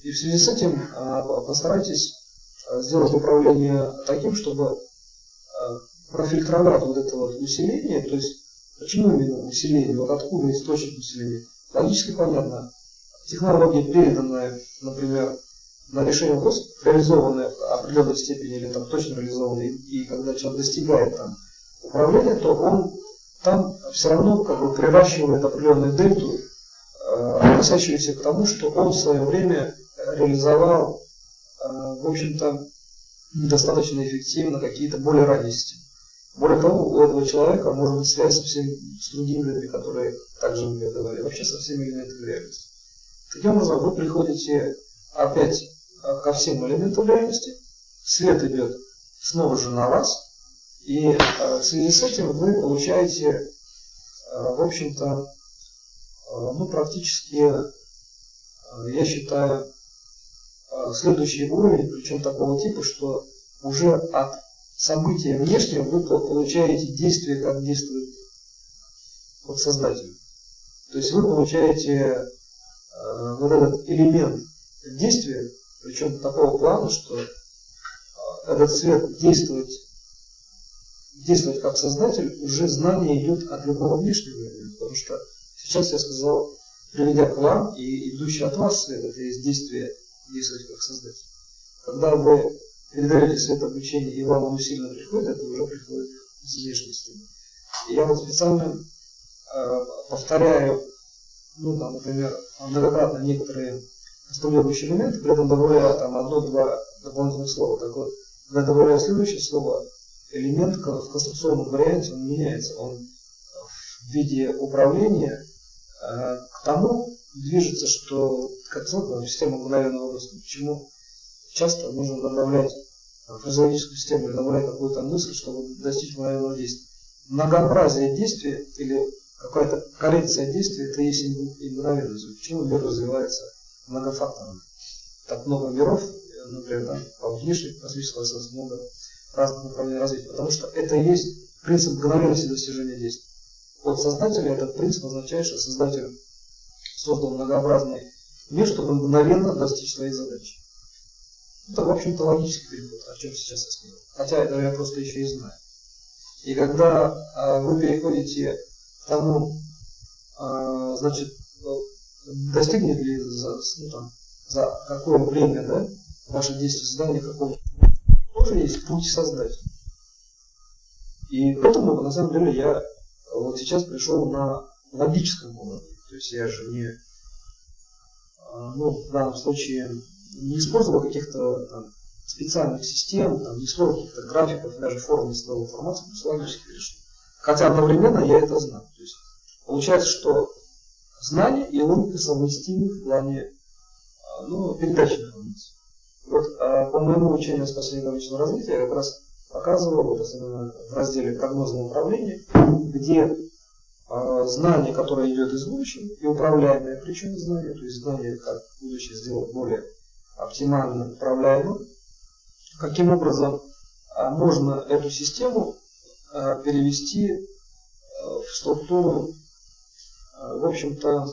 И в связи с этим постарайтесь сделать управление таким, чтобы профильтровать вот это вот усиление. То есть, почему именно усиление? Вот откуда источник усиления? Логически понятно. Технология, переданная, например, на решение вопроса, реализованная в определенной степени или там точно реализованная, и когда человек достигает там управления, то он там все равно как бы приращивает определенную дельту, относящуюся к тому, что он в свое время реализовал, в общем-то, недостаточно эффективно какие-то более ранние системы. Более того, у этого человека может быть связь со всеми с другими людьми, которые также умеют говорить, вообще со всеми элементами реальности. Таким образом, вы приходите опять ко всем элементам реальности, свет идет снова же на вас, и в связи с этим вы получаете, в общем-то, ну, практически, я считаю, следующий уровень, причем такого типа, что уже от события внешнего вы получаете действие, как действует подсознательно. То есть вы получаете э, вот этот элемент действия, причем такого плана, что э, этот свет действует, действует как создатель, уже знание идет от любого внешнего элемента. Потому что сейчас я сказал, приведя к вам и идущий от вас свет, это есть действие действовать как создатель. Когда вы передаете свет обучения и вам он усиленно приходит, это уже приходит с внешности. И я вот специально э, повторяю, ну там, например, многократно некоторые конструирующие элементы, при этом добавляю там одно-два дополнительных слова. Так вот, когда добавляю следующее слово, элемент в конструкционном варианте он меняется. Он в виде управления э, к тому движется, что, как сказать, система мгновенного доступа. Почему часто нужно добавлять фразеологическую систему или добавлять какую-то мысль, чтобы достичь мгновенного действия. Многообразие действия или какая-то коррекция действия, это есть и мгновенность. Почему мир развивается многофакторно? Так много миров, например, там, по внешней космической пространстве много разных направлений развития, потому что это и есть принцип мгновенности достижения действия. От создателя этот принцип означает, что создатель создал многообразный мир, чтобы мгновенно достичь своей задачи. Это, в общем-то, логический переход, о чем сейчас я сказал. Хотя это я просто еще и знаю. И когда э, вы переходите к тому, э, значит, достигнет ли за, ну, там, за какое время, да, ваше действие создания какого-то, тоже есть путь создать. И поэтому, на самом деле, я вот сейчас пришел на логическом уровне. То есть я же не, э, ну, в данном случае не использовал каких-то там специальных систем, там, не строил каких-то графиков, даже форм не строил информацию, но с логически решил. Хотя одновременно я это знаю. То есть получается, что знание и логика совместимы в плане, ну, передачи информации. Вот а, по моему учению спасения экономического развития я как раз показывал, вот, особенно в разделе прогнозного управления, где а, знание, которое идет из будущего, и управляемое причем знание, то есть знание, как будущее сделать более оптимально управляемым, каким образом а, можно эту систему а, перевести а, в структуру, а, в общем-то,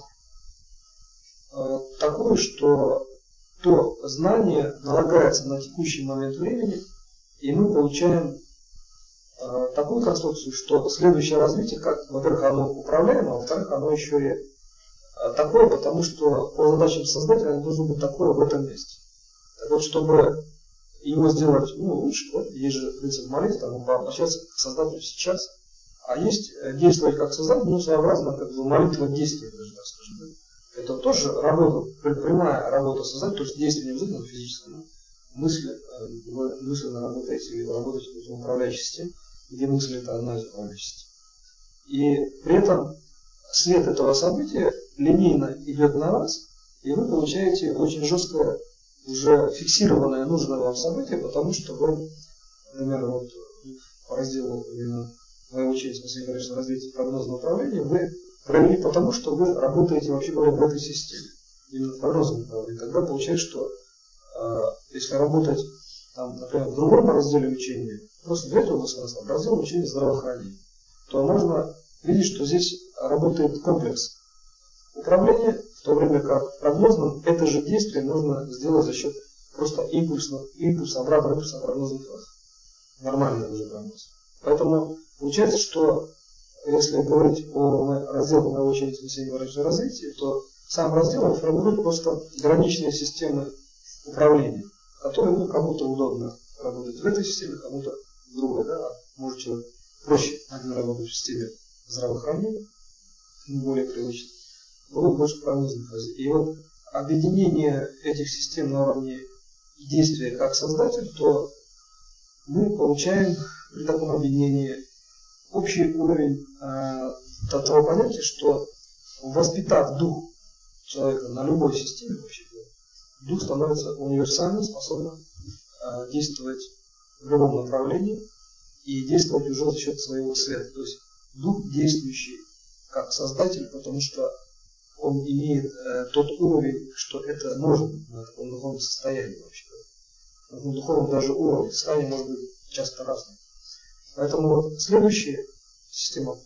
а, такую, что то знание налагается на текущий момент времени, и мы получаем а, такую конструкцию, что следующее развитие, как, во-первых, оно управляемо, а во-вторых, оно еще и а, такое, потому что по задачам создателя оно должно быть такое в этом месте. Так вот, чтобы его сделать, ну, лучше, да? Есть же принцип молитвы, там, обращаться к создателю сейчас, а есть действовать как создатель, ну, своеобразно, как бы молитва действия, даже так скажем. Да? Это тоже работа, прямая работа создателя, то есть действие не обязательно физическое, но мысли, вы мысленно работаете, или вы работаете в управляющей системе, где мысль это одна из управляющих систем. И при этом свет этого события линейно идет на вас, и вы получаете очень жесткое, уже фиксированное нужное вам событие, потому что вы, например, вот по разделу именно моего учения спасения экономического развития прогнозного управления, вы провели потому, что вы работаете, вообще говоря, в этой системе, именно в прогнозном управлении. Тогда получается, что э, если работать, там, например, в другом разделе учения, просто для этого государства, раздел учения здравоохранения, то можно видеть, что здесь работает комплекс управления, в то время как прогнозным это же действие можно сделать за счет просто импульсного, импульса, обратного импульса прогнозных фаз. Нормальный уже прогноз. Поэтому получается, что если говорить о разделе моего учения населения развития, то сам раздел он формирует просто граничные системы управления, которые ну, кому-то удобно работать в этой системе, кому-то в другой. Да? Может человек проще один работать в системе здравоохранения, более привычно, другой больше в прогнозной фазе. И вот объединение этих систем на уровне действия как создатель, то мы получаем при таком объединении общий уровень э, того понятия, что воспитав дух человека на любой системе, вообще, дух становится универсальным, способным э, действовать в любом направлении и действовать уже за счет своего света. То есть дух действующий как создатель, потому что он имеет э, тот уровень, что это можно на таком духовном состоянии вообще. На духовном даже уровне состояние может быть часто разным. Поэтому следующая система.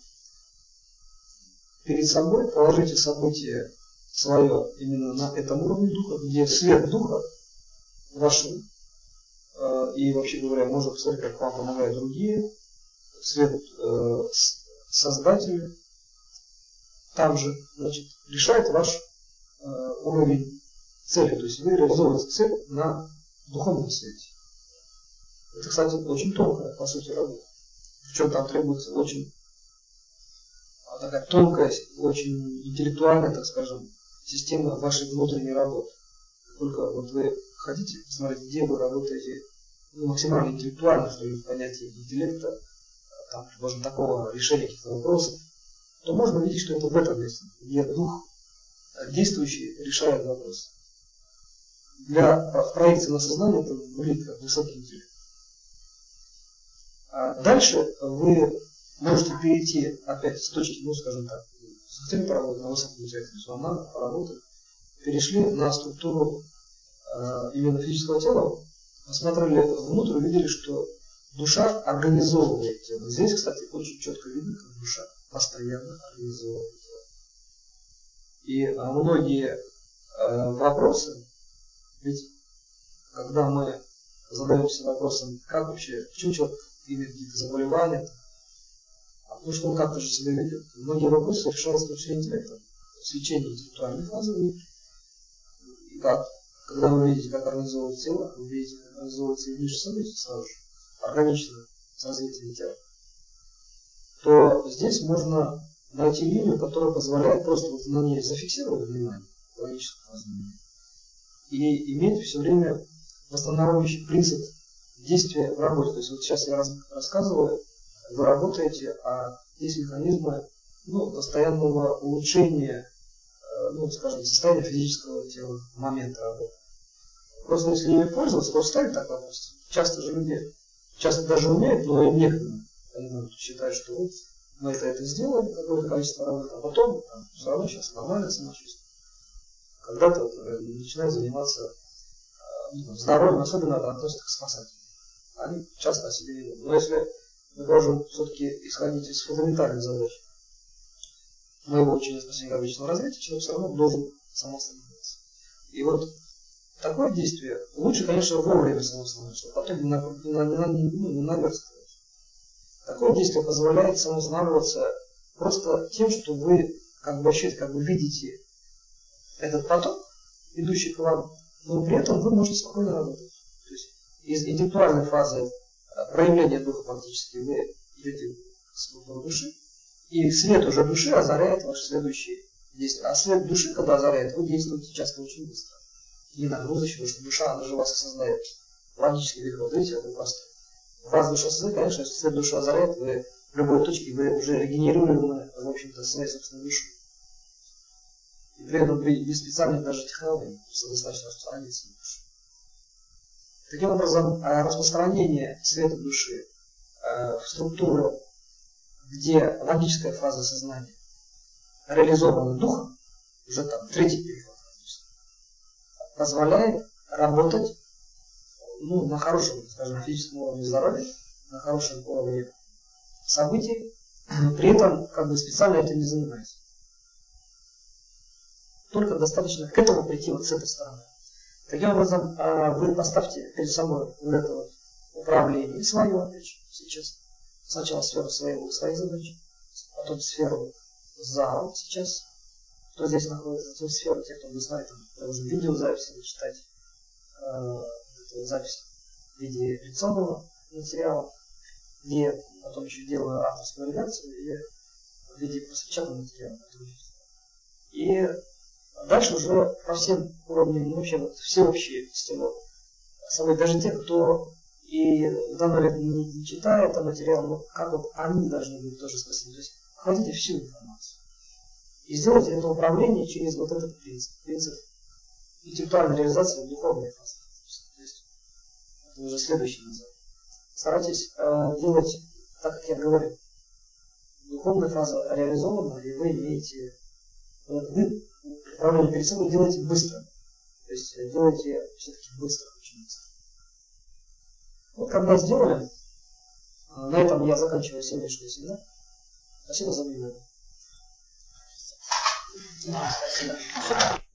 Перед собой положите событие свое именно на этом уровне духа, где свет духа вашего, э, и вообще говоря, можно посмотреть, как вам помогают другие, свет э, создателя, там же, значит, решает ваш э, уровень цели. То есть вы реализовываете цель на духовном свете. Это, кстати, очень тонкая, по сути, работа. Причем там требуется очень такая тонкая, очень интеллектуальная, так скажем, система вашей внутренней работы. Только вот вы хотите посмотреть, где вы работаете ну, максимально интеллектуально, что ли, в понятии интеллекта, там, возможно, такого решения каких-то вопросов, то можно видеть, что это в этом месте, где дух действующий решает вопрос. Для проекции на сознание это выглядит как высокий интеллект. А дальше вы можете перейти опять с точки, ну скажем так, с целью поработать на высоком интеллекте, что она поработать, перешли на структуру э, именно физического тела, посмотрели внутрь, увидели, что душа организовывает тело. Здесь, кстати, очень четко видно, как душа постоянно организовывает тело. И э, многие э, вопросы, ведь когда мы задаемся вопросом, как вообще, почему человек имеет какие-то заболевания, а потому что он как-то же себя ведет. Многие вопросы решаются с точки зрения интеллекта, свечение интеллектуальной фазы. И как, когда вы видите, как организовывается тело, вы видите, как организовывается и выше события сразу же, органично с развитием тела, то здесь можно найти линию, которая позволяет просто вот на ней зафиксировать внимание, логическое познание, и иметь все время восстанавливающий принцип действия в работе. То есть вот сейчас я раз, рассказываю, вы работаете, а есть механизмы ну, постоянного улучшения, ну, скажем, состояния физического тела в момент работы. Просто если ими пользоваться, то ставить так вопрос. Часто же люди, часто даже умеют, но им некогда. Они считают, что вот мы это, это сделаем, какое-то количество работы, а потом там, все равно сейчас нормально самочувствие. Когда-то вот, начинают заниматься ну, здоровьем, особенно это относится к спасателям. Они часто о себе не думают. Но если мы должны все-таки исходить из фундаментальной задачи моего учения спасения обычного развития, человек все равно должен самоостанавливаться. И вот такое действие лучше, конечно, вовремя самоостанавливаться, чтобы потом не, не, не, не наверстывать. Такое действие позволяет самоостанавливаться просто тем, что вы как бы вообще как бы видите этот поток, идущий к вам, но при этом вы можете спокойно работать. То есть из интеллектуальной фазы проявления духа фактически вы идете в структуру души, и свет уже души озаряет ваши следующие действия. А свет души, когда озаряет, вы действуете часто очень быстро. Не нагрузочно, потому что душа, она же вас осознает. Логически вот видите, это просто. Вас душа осознает, конечно, если свет души озаряет, вы в любой точке вы уже регенерируемы, в общем-то, своей собственной душой. И при этом без специальных даже технологий достаточно распространить свою душу. Таким образом, распространение света души в структуру, где логическая фаза сознания реализована духом, уже там третий переход, позволяет работать ну, на хорошем, скажем, физическом уровне здоровья, на хорошем уровне событий, при этом как бы специально этим не занимаясь. только достаточно к этому прийти вот с этой стороны. Таким образом, вы поставьте перед собой вот это вот управление свое, опять же, сейчас. Сначала сферу своего, своих задач, потом сферу зала сейчас, кто здесь находится, затем сферу тех, кто будет смотреть, там, уже видеозапись или читать э, запись в виде лекционного материала, где потом еще делаю авторскую редакцию и в виде распечатанного материала. И дальше уже по всем уровням, ну, вообще вот всеобщие стимулы. Даже те, кто и в данном варианте не читает этот материал, но как вот они должны быть тоже спасены. То есть охватите всю информацию. И сделайте это управление через вот этот принцип. Принцип интеллектуальной реализации в духовной фазе. То есть это уже следующий назад. Старайтесь э, делать так, как я говорю. Духовная фаза реализована, и вы имеете вы управление перед собой делаете быстро. То есть делайте все-таки быстро, очень быстро. Вот когда сделали, на этом я заканчиваю сегодняшний семинар. Спасибо за внимание. Спасибо.